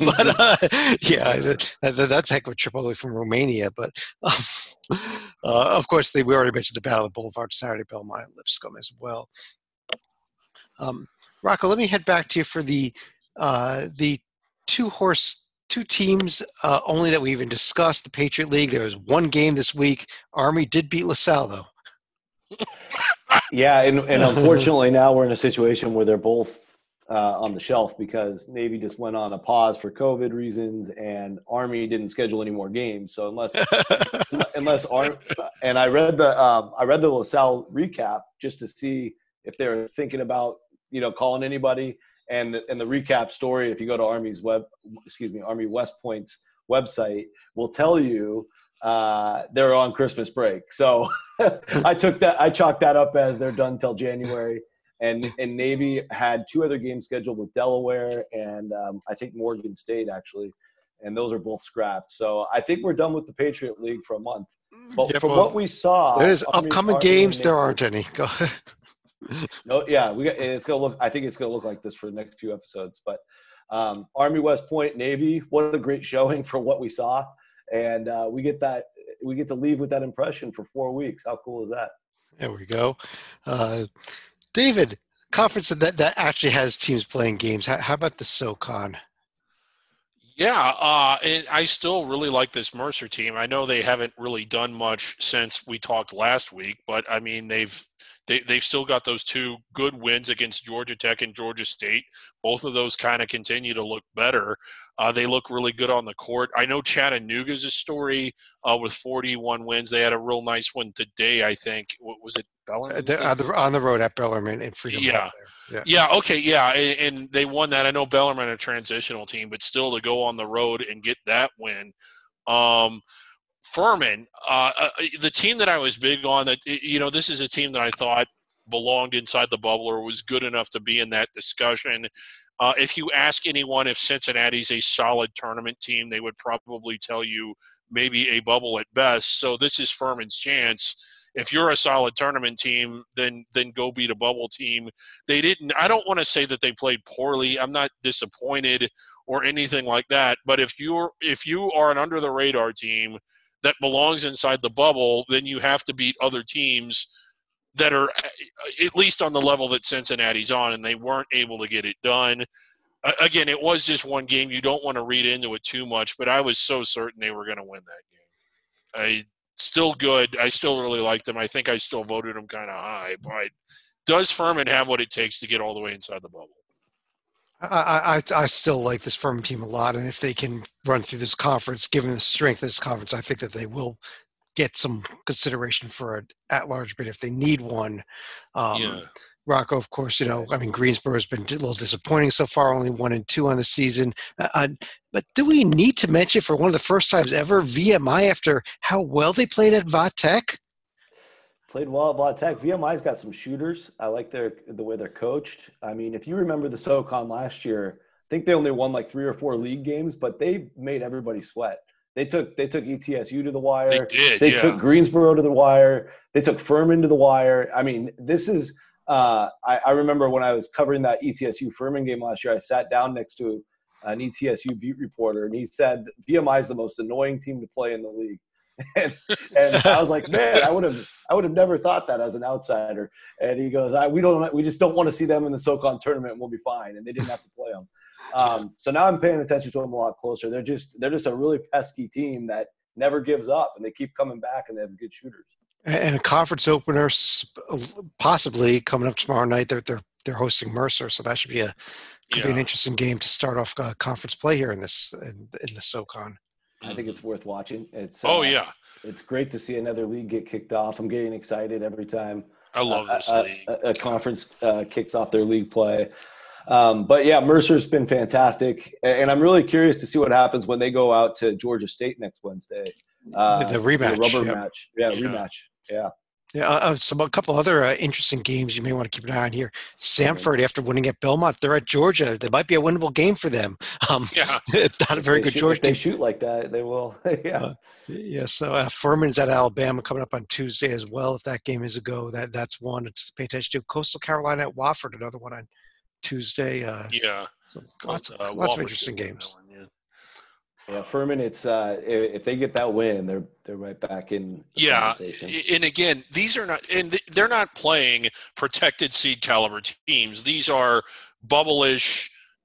That's a heck of a trip all the way from Romania. But, of course, we already mentioned the Battle of Boulevard Saturday, Belmont and Lipscomb as well. Rocco, let me head back to you for the two teams only that we even discussed, the Patriot League. There was one game this week. Army did beat LaSalle, though. Yeah, and unfortunately now we're in a situation where they're both on the shelf because Navy just went on a pause for COVID reasons, and Army didn't schedule any more games. So unless Army, and I read the LaSalle recap just to see if they're thinking about calling anybody, And the recap story, if you go to Army West Point's website, will tell you they're on Christmas break. So I chalked that up as they're done till January. And Navy had 2 other games scheduled with Delaware and I think Morgan State actually, and those are both scrapped. So I think we're done with the Patriot League for a month. But from what we saw, there's upcoming games. There aren't any. Go ahead. No, yeah, it's gonna look. I think it's gonna look like this for the next few episodes. But Army, West Point, Navy, what a great showing for what we saw, and we get to leave with that impression for 4 weeks. How cool is that? There we go, David. Conference that actually has teams playing games. How about the SoCon? Yeah, and I still really like this Mercer team. I know they haven't really done much since we talked last week, but I mean they've still got those 2 good wins against Georgia Tech and Georgia State. Both of those kind of continue to look better. They look really good on the court. I know Chattanooga's a story with 41 wins. They had a real nice one today, I think. What was it, Bellarmine? On the road at Bellarmine in Freedom. Yeah. Yeah, okay, yeah, and they won that. I know Bellarmine a transitional team, but still to go on the road and get that win. Furman, the team that I was big on, that this is a team that I thought belonged inside the bubble or was good enough to be in that discussion. If you ask anyone if Cincinnati's a solid tournament team, they would probably tell you maybe a bubble at best. So this is Furman's chance. If you're a solid tournament team, then go beat a bubble team. I don't want to say that they played poorly. I'm not disappointed or anything like that. But if you are an under the radar team that belongs inside the bubble, then you have to beat other teams that are at least on the level that Cincinnati's on, and they weren't able to get it done. Again, it was just one game. You don't want to read into it too much, but I was so certain they were going to win that game. Still good. I still really like them. I think I still voted them kind of high. But does Furman have what it takes to get all the way inside the bubble? I still like this Furman team a lot, and if they can run through this conference, given the strength of this conference, I think that they will get some consideration for an at-large bid if they need one. Rocco, of course, Greensboro has been a little disappointing so far, only 1-2 on the season. But do we need to mention for one of the first times ever VMI after how well they played at Va Tech? Played well at Va Tech. VMI's got some shooters. I like the way they're coached. I mean, if you remember the SoCon last year, I think they only won like 3 or 4 league games, but they made everybody sweat. They took ETSU to the wire. They took Greensboro to the wire. They took Furman to the wire. I mean, this is I remember when I was covering that ETSU Furman game last year, I sat down next to an ETSU beat reporter, and he said VMI is the most annoying team to play in the league. And I was like, man, I would have never thought that as an outsider. And he goes, we just don't want to see them in the SoCon tournament, and we'll be fine. And they didn't have to play them. So now I'm paying attention to them a lot closer. They're just a really pesky team that never gives up, and they keep coming back, and they have good shooters. And a conference opener possibly coming up tomorrow night. They're hosting Mercer, so that should be be an interesting game to start off conference play here in the SoCon. I think it's worth watching. It's it's great to see another league get kicked off. I'm getting excited every time. I love this league. A conference kicks off their league play. But yeah, Mercer's been fantastic, and I'm really curious to see what happens when they go out to Georgia State next Wednesday. The rematch, the rubber match, rematch, a couple other interesting games you may want to keep an eye on here. Samford, after winning at Belmont, they're at Georgia. There might be a winnable game for them. It's not a very good Georgia team. If they shoot like that, they will. So Furman's at Alabama coming up on Tuesday as well. If that game is a go, that's one to pay attention to. Coastal Carolina at Wofford, another one on Tuesday. So lots of interesting games. Yeah, Furman. It's if they get that win, they're right back in. The conversation. And again, they're not playing protected seed caliber teams. These are bubble-ish,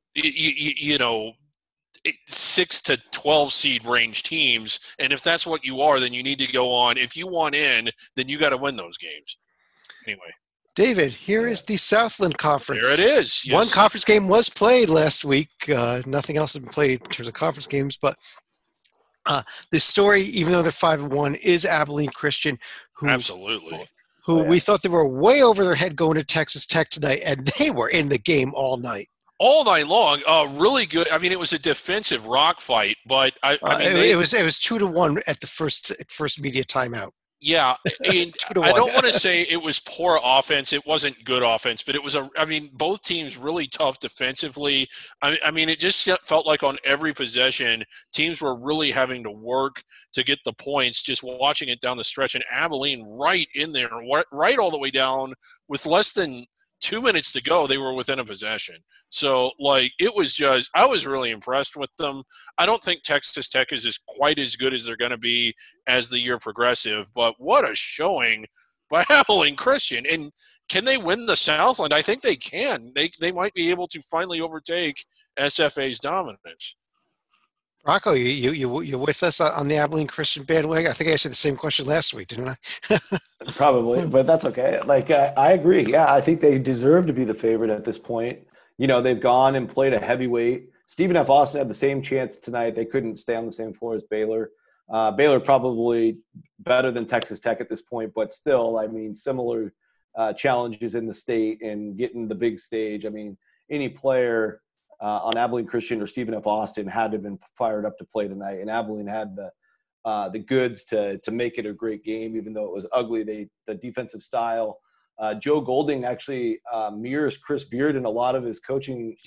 6 to 12 seed range teams. And if that's what you are, then you need to go on. If you want in, then you got to win those games. Anyway. David, here is the Southland Conference. There it is. Yes. One conference game was played last week. Nothing else has been played in terms of conference games. But this story, even though they're 5-1, is Abilene Christian. Absolutely. We thought they were way over their head going to Texas Tech tonight, and they were in the game all night. all night long. Really good. I mean, it was a defensive rock fight, but it was 2-1 at the first media timeout. Yeah, and 2-1. I don't want to say it was poor offense. It wasn't good offense, but it was both teams really tough defensively. I mean, it just felt like on every possession, teams were really having to work to get the points, just watching it down the stretch. And Abilene right in there, right all the way down with less than 2 minutes to go, they were within a possession. So, it was just – I was really impressed with them. I don't think Texas Tech is quite as good as they're going to be as the year progresses, but what a showing by Abilene Christian. And can they win the Southland? I think they can. They might be able to finally overtake SFA's dominance. Rocco, you with us on the Abilene Christian bandwagon? I think I asked you the same question last week, didn't I? Probably, but that's okay. I agree. Yeah, I think they deserve to be the favorite at this point. They've gone and played a heavyweight. Stephen F. Austin had the same chance tonight. They couldn't stay on the same floor as Baylor. Baylor probably better than Texas Tech at this point, but still, similar challenges in the state and getting the big stage. Any player on Abilene Christian or Stephen F. Austin had to have been fired up to play tonight, and Abilene had the goods to make it a great game, even though it was ugly. The defensive style. Joe Golding actually mirrors Chris Beard in a lot of his coaching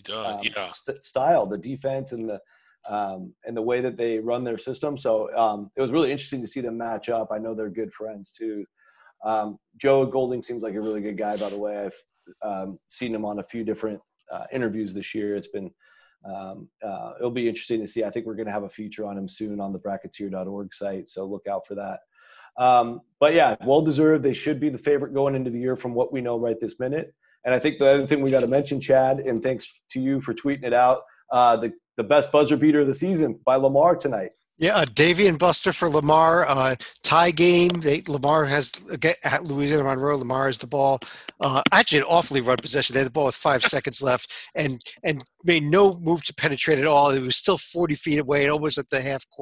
style, the defense and the way that they run their system. So it was really interesting to see them match up. I know they're good friends too. Joe Golding seems like a really good guy, by the way. I've seen him on a few different interviews this year. It's been it'll be interesting to see. I think we're going to have a feature on him soon on the Bracketeer.org site, so look out for that. But yeah, well-deserved. They should be the favorite going into the year from what we know right this minute. And I think the other thing we got to mention, Chad, and thanks to you for tweeting it out, the best buzzer beater of the season by Lamar tonight. Yeah, Davian Buster for Lamar. Tie game. Lamar has at Louisiana Monroe. Lamar has the ball. Actually, an awfully run possession. They had the ball with 5 seconds left and made no move to penetrate at all. It was still 40 feet away, almost at the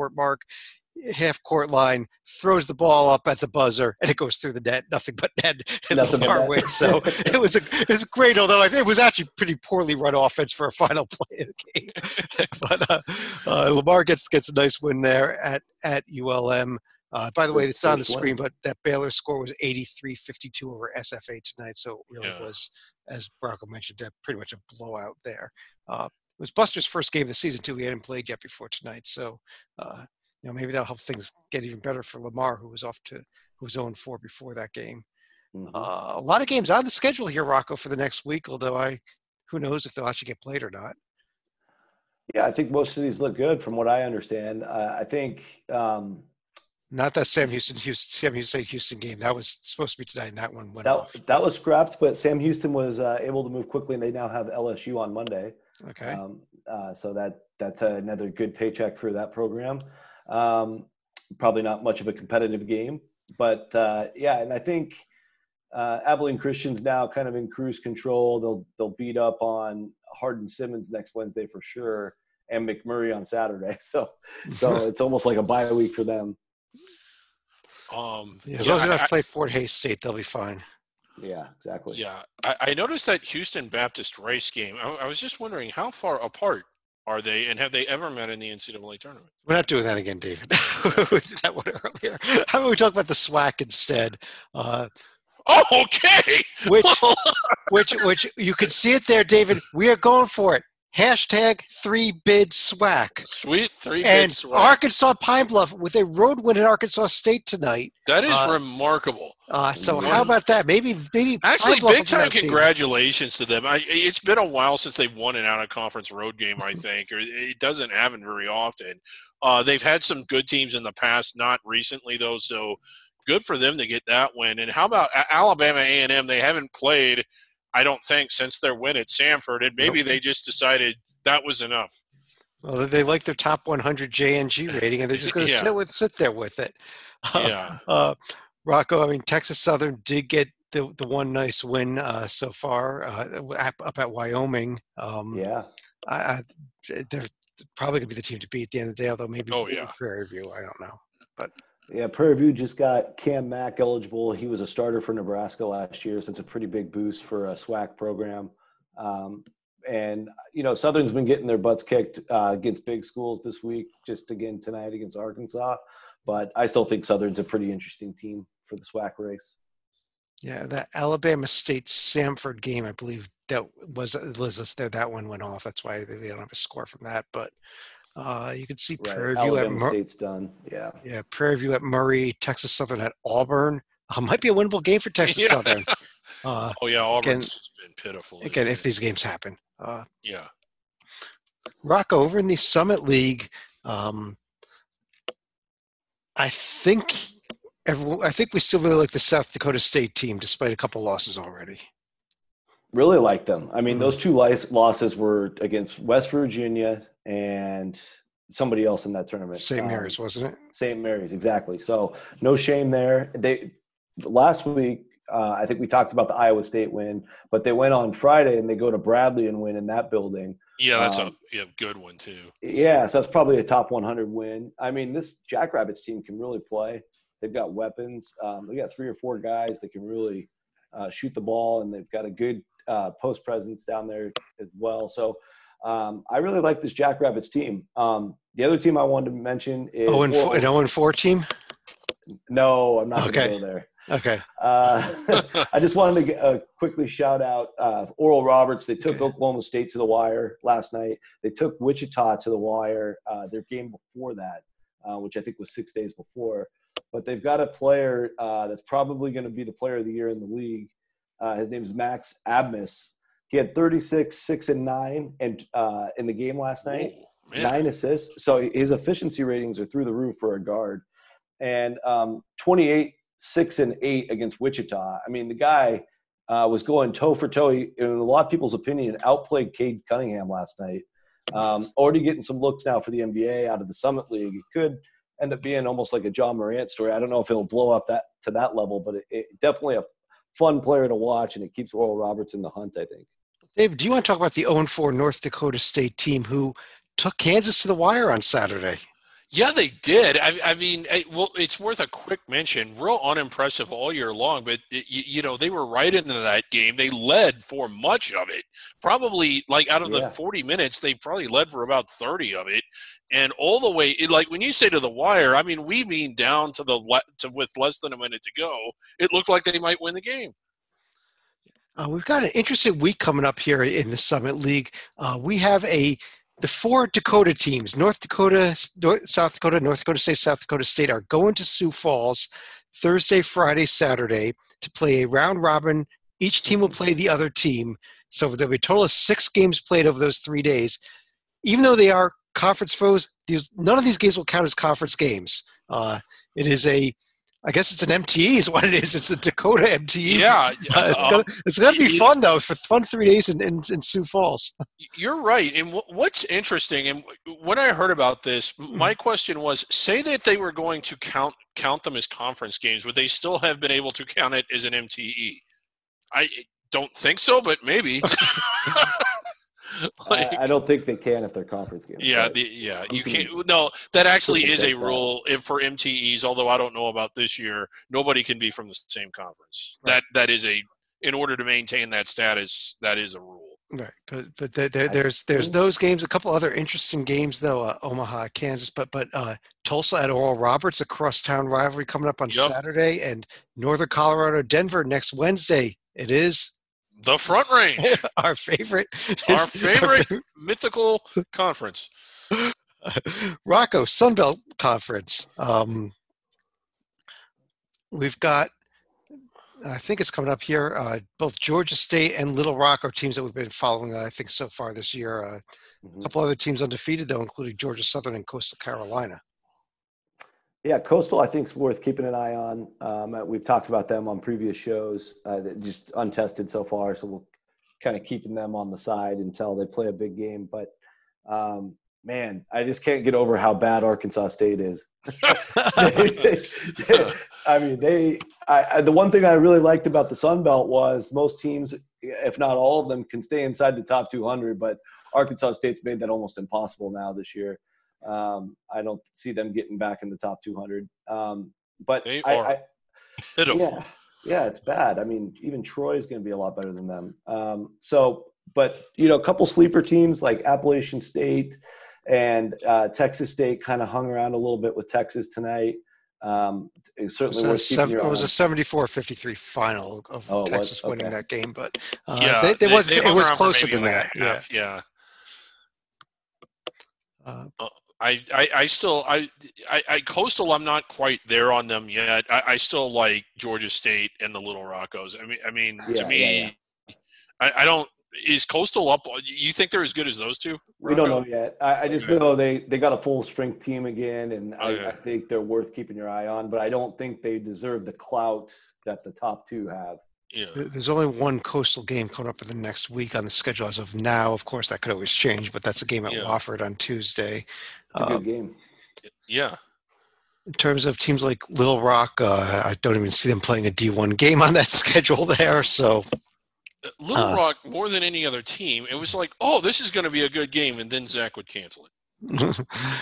half-court line, throws the ball up at the buzzer, and it goes through the net. Nothing but net, and Lamar wins. So it was great, although I think it was actually pretty poorly run offense for a final play of the game. But Lamar gets a nice win there at ULM. By the way, it's not on the screen, but that Baylor score was 83-52 over SFA tonight, so it really was, as Bronco mentioned, pretty much a blowout there. It was Buster's first game of the season, too. He hadn't played yet before tonight, so maybe that'll help things get even better for Lamar, who was 0-4 before that game. Mm-hmm. A lot of games on the schedule here, Rocco, for the next week, although who knows if they'll actually get played or not. Yeah, I think most of these look good from what I understand. I think not that Sam Houston game. That was supposed to be tonight, and that one went off. That was scrapped, but Sam Houston was able to move quickly, and they now have LSU on Monday. Okay. So that's another good paycheck for that program. Probably not much of a competitive game, but and I think Abilene Christian's now kind of in cruise control. They'll beat up on Hardin Simmons next Wednesday for sure, and McMurray on Saturday. So it's almost like a bye week for them. As long as they don't play Fort Hays State, they'll be fine. Yeah, exactly. Yeah, I noticed that Houston Baptist Rice game. I was just wondering, how far apart are they, and have they ever met in the NCAA tournament? We're not doing that again, David. We did that one earlier. How about we talk about the SWAC instead? Okay. Which you can see it there, David. We are going for it. #3bid SWAC. Sweet, 3-bid and SWAC. Arkansas Pine Bluff with a road win at Arkansas State tonight. That is remarkable. So how about that? Maybe. Actually, big time congratulations to them. It's been a while since they've won an out-of-conference road game, I think, or it doesn't happen very often. They've had some good teams in the past, not recently though. So good for them to get that win. And how about Alabama A&M? They haven't played, I don't think, since their win at Samford, and maybe they just decided that was enough. Well, they like their top 100 JNG rating, and they're just going to sit there with it. Rocco, Texas Southern did get the one nice win so far up at Wyoming. They're probably going to be the team to beat at the end of the day, although maybe Prairie View. I don't know. But yeah, Prairie View just got Cam Mack eligible. He was a starter for Nebraska last year, so it's a pretty big boost for a SWAC program. And, you know, Southern's been getting their butts kicked against big schools this week, just again tonight against Arkansas. But I still think Southern's a pretty interesting team for the SWAC race. Yeah, that Alabama State Samford game, I believe that was listed there. That one went off. That's why we don't have a score from that. But you can see Prairie View Alabama State's done. Yeah. Yeah, Prairie View at Murray, Texas Southern at Auburn. Might be a winnable game for Texas Southern. Auburn's just been pitiful. Again, if these games happen. Yeah. Rocco, over in the Summit League, I think we still really like the South Dakota State team, despite a couple losses already. Really like them. I mean, those two losses were against West Virginia and somebody else in that tournament. St. Mary's, wasn't it? St. Mary's, exactly. So no shame there. Last week, I think we talked about the Iowa State win, but they went on Friday and they go to Bradley and win in that building. Yeah, that's a good one too. Yeah, so that's probably a top 100 win. I mean, this Jackrabbits team can really play. They've got weapons. They got 3 or 4 guys that can really shoot the ball, and they've got a good post presence down there as well. So I really like this Jackrabbits team. The other team I wanted to mention is an 0-4 team. No, I'm not going to go there. Okay. I just wanted to quickly shout out Oral Roberts. They took Oklahoma State to the wire last night. They took Wichita to the wire their game before that, which I think was 6 days before. But they've got a player that's probably going to be the player of the year in the league. His name is Max Abmas. He had 36, 6, and 9 in the game last night. Ooh, 9 assists. So his efficiency ratings are through the roof for a guard. And 28, 6, and 8 against Wichita. I mean, the guy was going toe for toe. He, in a lot of people's opinion, outplayed Cade Cunningham last night. Already getting some looks now for the NBA out of the Summit League. It could end up being almost like a John Morant story. I don't know if he'll blow up to that level, but it definitely a fun player to watch, and it keeps Oral Roberts in the hunt, I think. Dave, do you want to talk about the 0-4 North Dakota State team who took Kansas to the wire on Saturday? Yeah, they did. I mean, well, it's worth a quick mention. Real unimpressive all year long, but, they were right into that game. They led for much of it. Probably, like, out of the 40 minutes, they probably led for about 30 of it. And all the way, like, when you say to the wire, I mean, we mean down to with less than a minute to go, it looked like they might win the game. We've got an interesting week coming up here in the Summit League. We have the 4 Dakota teams, North Dakota, South Dakota, North Dakota State, South Dakota State, are going to Sioux Falls Thursday, Friday, Saturday to play a round robin. Each team will play the other team. So there'll be a total of 6 games played over those 3 days. Even though they are conference foes, none of these games will count as conference games. It is I guess it's an MTE is what it is. It's a Dakota MTE. Yeah. It's gonna be fun, though, for fun 3 days in Sioux Falls. You're right. And what's interesting, and when I heard about this, my question was, say that they were going to count them as conference games, would they still have been able to count it as an MTE? I don't think so, but maybe. I don't think they can if they're conference games. Yeah, you can't. No, that actually is a rule for MTEs. Although I don't know about this year, nobody can be from the same conference. Right. That is in order to maintain that status, that is a rule. Right, but there's those games. A couple other interesting games though. Omaha, Kansas, but Tulsa at Oral Roberts, a crosstown rivalry coming up on Saturday, and Northern Colorado, Denver next Wednesday. It is the Front Range, our favorite mythical conference. Rocco, Sunbelt Conference. We've got, I think it's coming up here, both Georgia State and Little Rock are teams that we've been following, I think, so far this year. A couple other teams undefeated, though, including Georgia Southern and Coastal Carolina. Yeah, Coastal, I think, is worth keeping an eye on. We've talked about them on previous shows, just untested so far, so we're kind of keeping them on the side until they play a big game. But, man, I just can't get over how bad Arkansas State is. The one thing I really liked about the Sun Belt was most teams, if not all of them, can stay inside the top 200, but Arkansas State's made that almost impossible now this year. I don't see them getting back in the top 200. But they are pitiful. Yeah, it's bad. I mean, even Troy is going to be a lot better than them. So but a couple sleeper teams like Appalachian State and Texas State kind of hung around a little bit with Texas tonight. It's certainly worth keeping your eye on. It was a 74-53 final of Texas winning that game, but it was closer than that. Yeah. I still Coastal. I'm not quite there on them yet. I still like Georgia State and the Little Rockos. To me, I don't. Is Coastal up? You think they're as good as those two? We don't know yet. I just know they got a full strength team again, and I think they're worth keeping your eye on. But I don't think they deserve the clout that the top two have. Yeah. There's only one Coastal game coming up in the next week on the schedule as of now. Of course, that could always change, but that's a game at Wofford on Tuesday. It's a good game. Yeah. In terms of teams like Little Rock, I don't even see them playing a D1 game on that schedule there. So Little Rock, more than any other team, it was like, oh, this is going to be a good game, and then Zach would cancel it.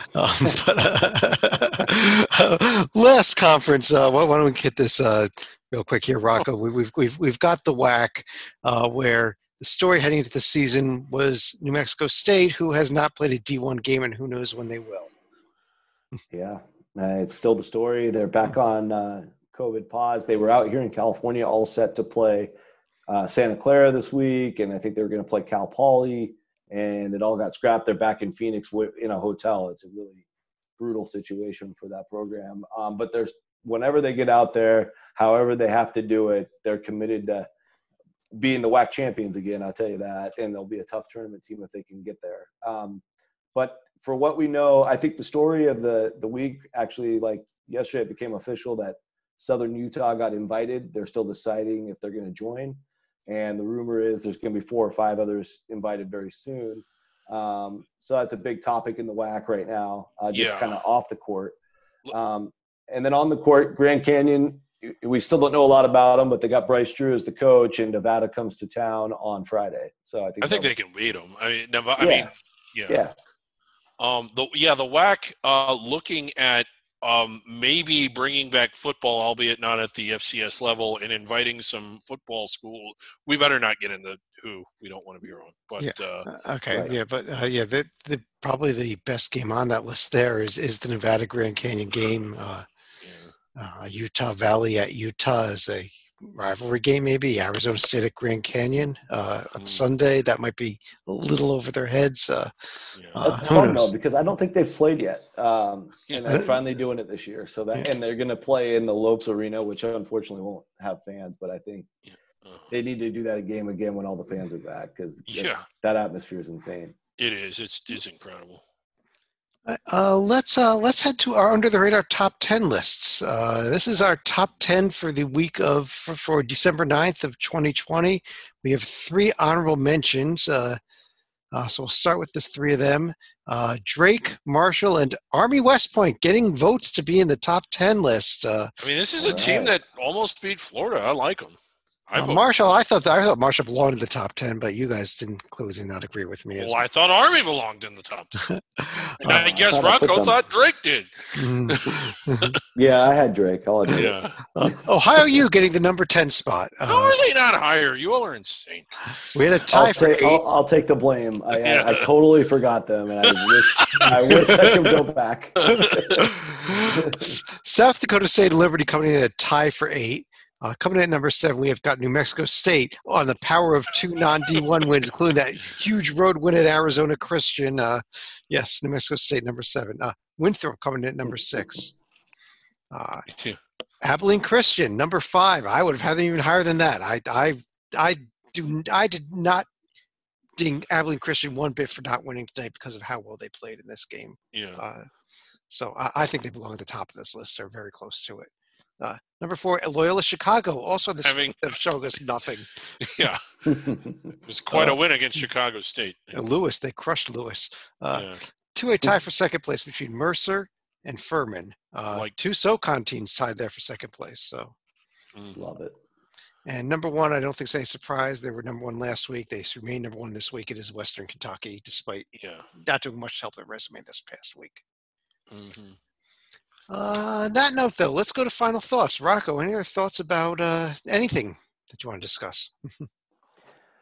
Last conference. Why don't we get this real quick here, Rocco? We've got the WAC, where the story heading into the season was New Mexico State, who has not played a D1 game, and who knows when they will. Yeah, it's still the story. They're back on COVID pause. They were out here in California, all set to play Santa Clara this week, and I think they were going to play Cal Poly, and it all got scrapped. They're back in Phoenix in a hotel. It's a really brutal situation for that program. But whenever they get out there, however they have to do it, they're committed to being the WAC champions again. I'll tell you that, and they'll be a tough tournament team if they can get there. But for what we know, I think the story of the week actually, like yesterday, it became official that Southern Utah got invited. They're still deciding if they're going to join. And the rumor is there's going to be 4 or 5 others invited very soon. So that's a big topic in the WAC right now, kind of off the court. And then on the court, Grand Canyon, we still don't know a lot about them, but they got Bryce Drew as the coach, and Nevada comes to town on Friday. So I think they can beat them. The WAC, looking at maybe bringing back football, albeit not at the FCS level, and inviting some football school. We better not get into who we don't want to be around. But the probably the best game on that list there is the Nevada Grand Canyon game. Utah Valley at Utah is a rivalry game, maybe. Arizona State at Grand Canyon on Sunday. That might be a little over their heads. That's fun, though, because I don't think they've played yet. And they're finally doing it this year. And they're going to play in the Lopes Arena, which unfortunately won't have fans. But I think they need to do that game again when all the fans are back, because that atmosphere is insane. It is. It's incredible. Let's head to our Under the Radar top 10 lists. This is our top 10 for the week for December 9th of 2020. We have 3 honorable mentions. So we'll start with this 3 of them. Drake, Marshall, and Army West Point getting votes to be in the top 10 list. This is a team that almost beat Florida. I like them. Marshall, I thought Marshall belonged in the top 10, but you guys clearly did not agree with me. Well, I thought Army belonged in the top 10. And I guess Rocco thought Drake did. Yeah, I had Drake. I'll admit it. Ohio U getting the number 10 spot. How are they not higher? You all are insane. We had a tie for 8. I'll take the blame. I totally forgot them, and I wish I could go back. South Dakota State and Liberty coming in at a tie for 8. Coming in at number 7, we have got New Mexico State on the power of 2 non-D1 wins, including that huge road win at Arizona Christian. Yes, New Mexico State, number 7. Winthrop coming in at number 6. Abilene Christian, number 5. I would have had them even higher than that. I did not ding Abilene Christian one bit for not winning tonight because of how well they played in this game. So I think they belong at the top of this list. They're very close to it. Number 4, Loyola Chicago, also this showing us nothing. Yeah. It was quite a win against Chicago State. Lewis, they crushed Lewis. 2-way tie for second place between Mercer and Furman. 2 SoCon teams tied there for second place. So love it. And number 1, I don't think it's any surprise. They were number 1 last week. They remain number 1 this week. It is Western Kentucky, despite not doing much to help their resume this past week. Mm-hmm. On that note, though, let's go to final thoughts. Rocco, any other thoughts about anything that you want to discuss?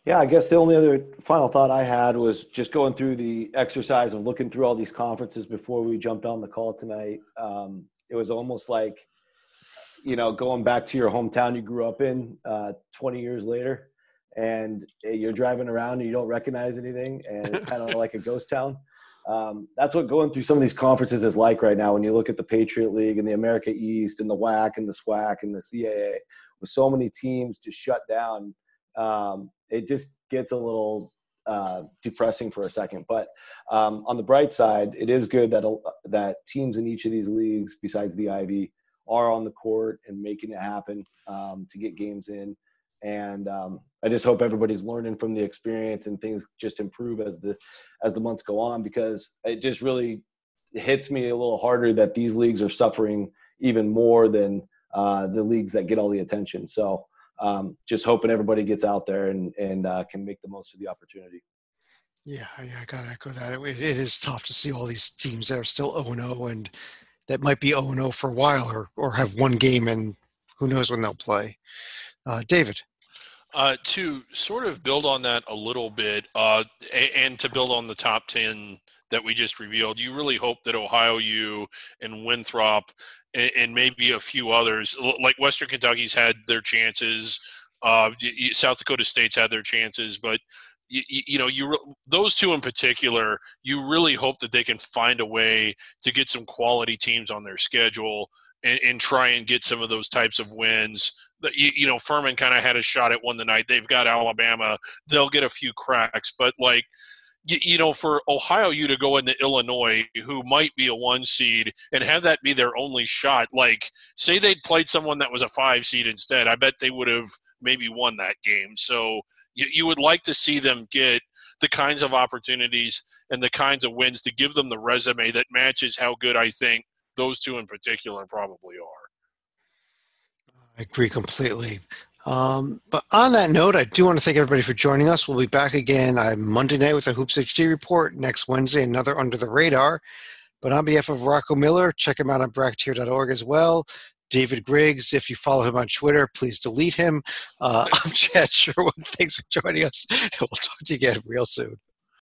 Yeah, I guess the only other final thought I had was just going through the exercise of looking through all these conferences before we jumped on the call tonight. It was almost like, going back to your hometown you grew up in 20 years later, and you're driving around and you don't recognize anything, and it's kind of like a ghost town. That's what going through some of these conferences is like right now when you look at the Patriot League and the America East and the WAC and the SWAC and the CAA, with so many teams just shut down. It just gets a little depressing for a second. But on the bright side, it is good that teams in each of these leagues, besides the Ivy, are on the court and making it happen to get games in. And I just hope everybody's learning from the experience and things just improve as the months go on, because it just really hits me a little harder that these leagues are suffering even more than the leagues that get all the attention. So just hoping everybody gets out there and can make the most of the opportunity. Yeah, I got to echo that. It is tough to see all these teams that are still 0-0 and that might be 0-0 for a while or have one game and who knows when they'll play. David. To sort of build on that a little bit and to build on the top 10 that we just revealed, you really hope that Ohio U and Winthrop and maybe a few others, like Western Kentucky's had their chances, South Dakota State's had their chances, but those two in particular, you really hope that they can find a way to get some quality teams on their schedule and try and get some of those types of wins. Furman kind of had a shot at one tonight. They've got Alabama. They'll get a few cracks, but for Ohio U to go into Illinois, who might be a 1 seed, and have that be their only shot, say they'd played someone that was a 5 seed instead, I bet they would have maybe won that game. So you would like to see them get the kinds of opportunities and the kinds of wins to give them the resume that matches how good I think those two in particular probably are. I agree completely. But on that note, I do want to thank everybody for joining us. We'll be back again Monday night with a Hoops HD report. Next Wednesday, another Under the Radar. But on behalf of Rocco Miller, check him out on bracketeer.org as well. David Griggs, if you follow him on Twitter, please delete him. I'm Chad Sherwood. Thanks for joining us. And we'll talk to you again real soon.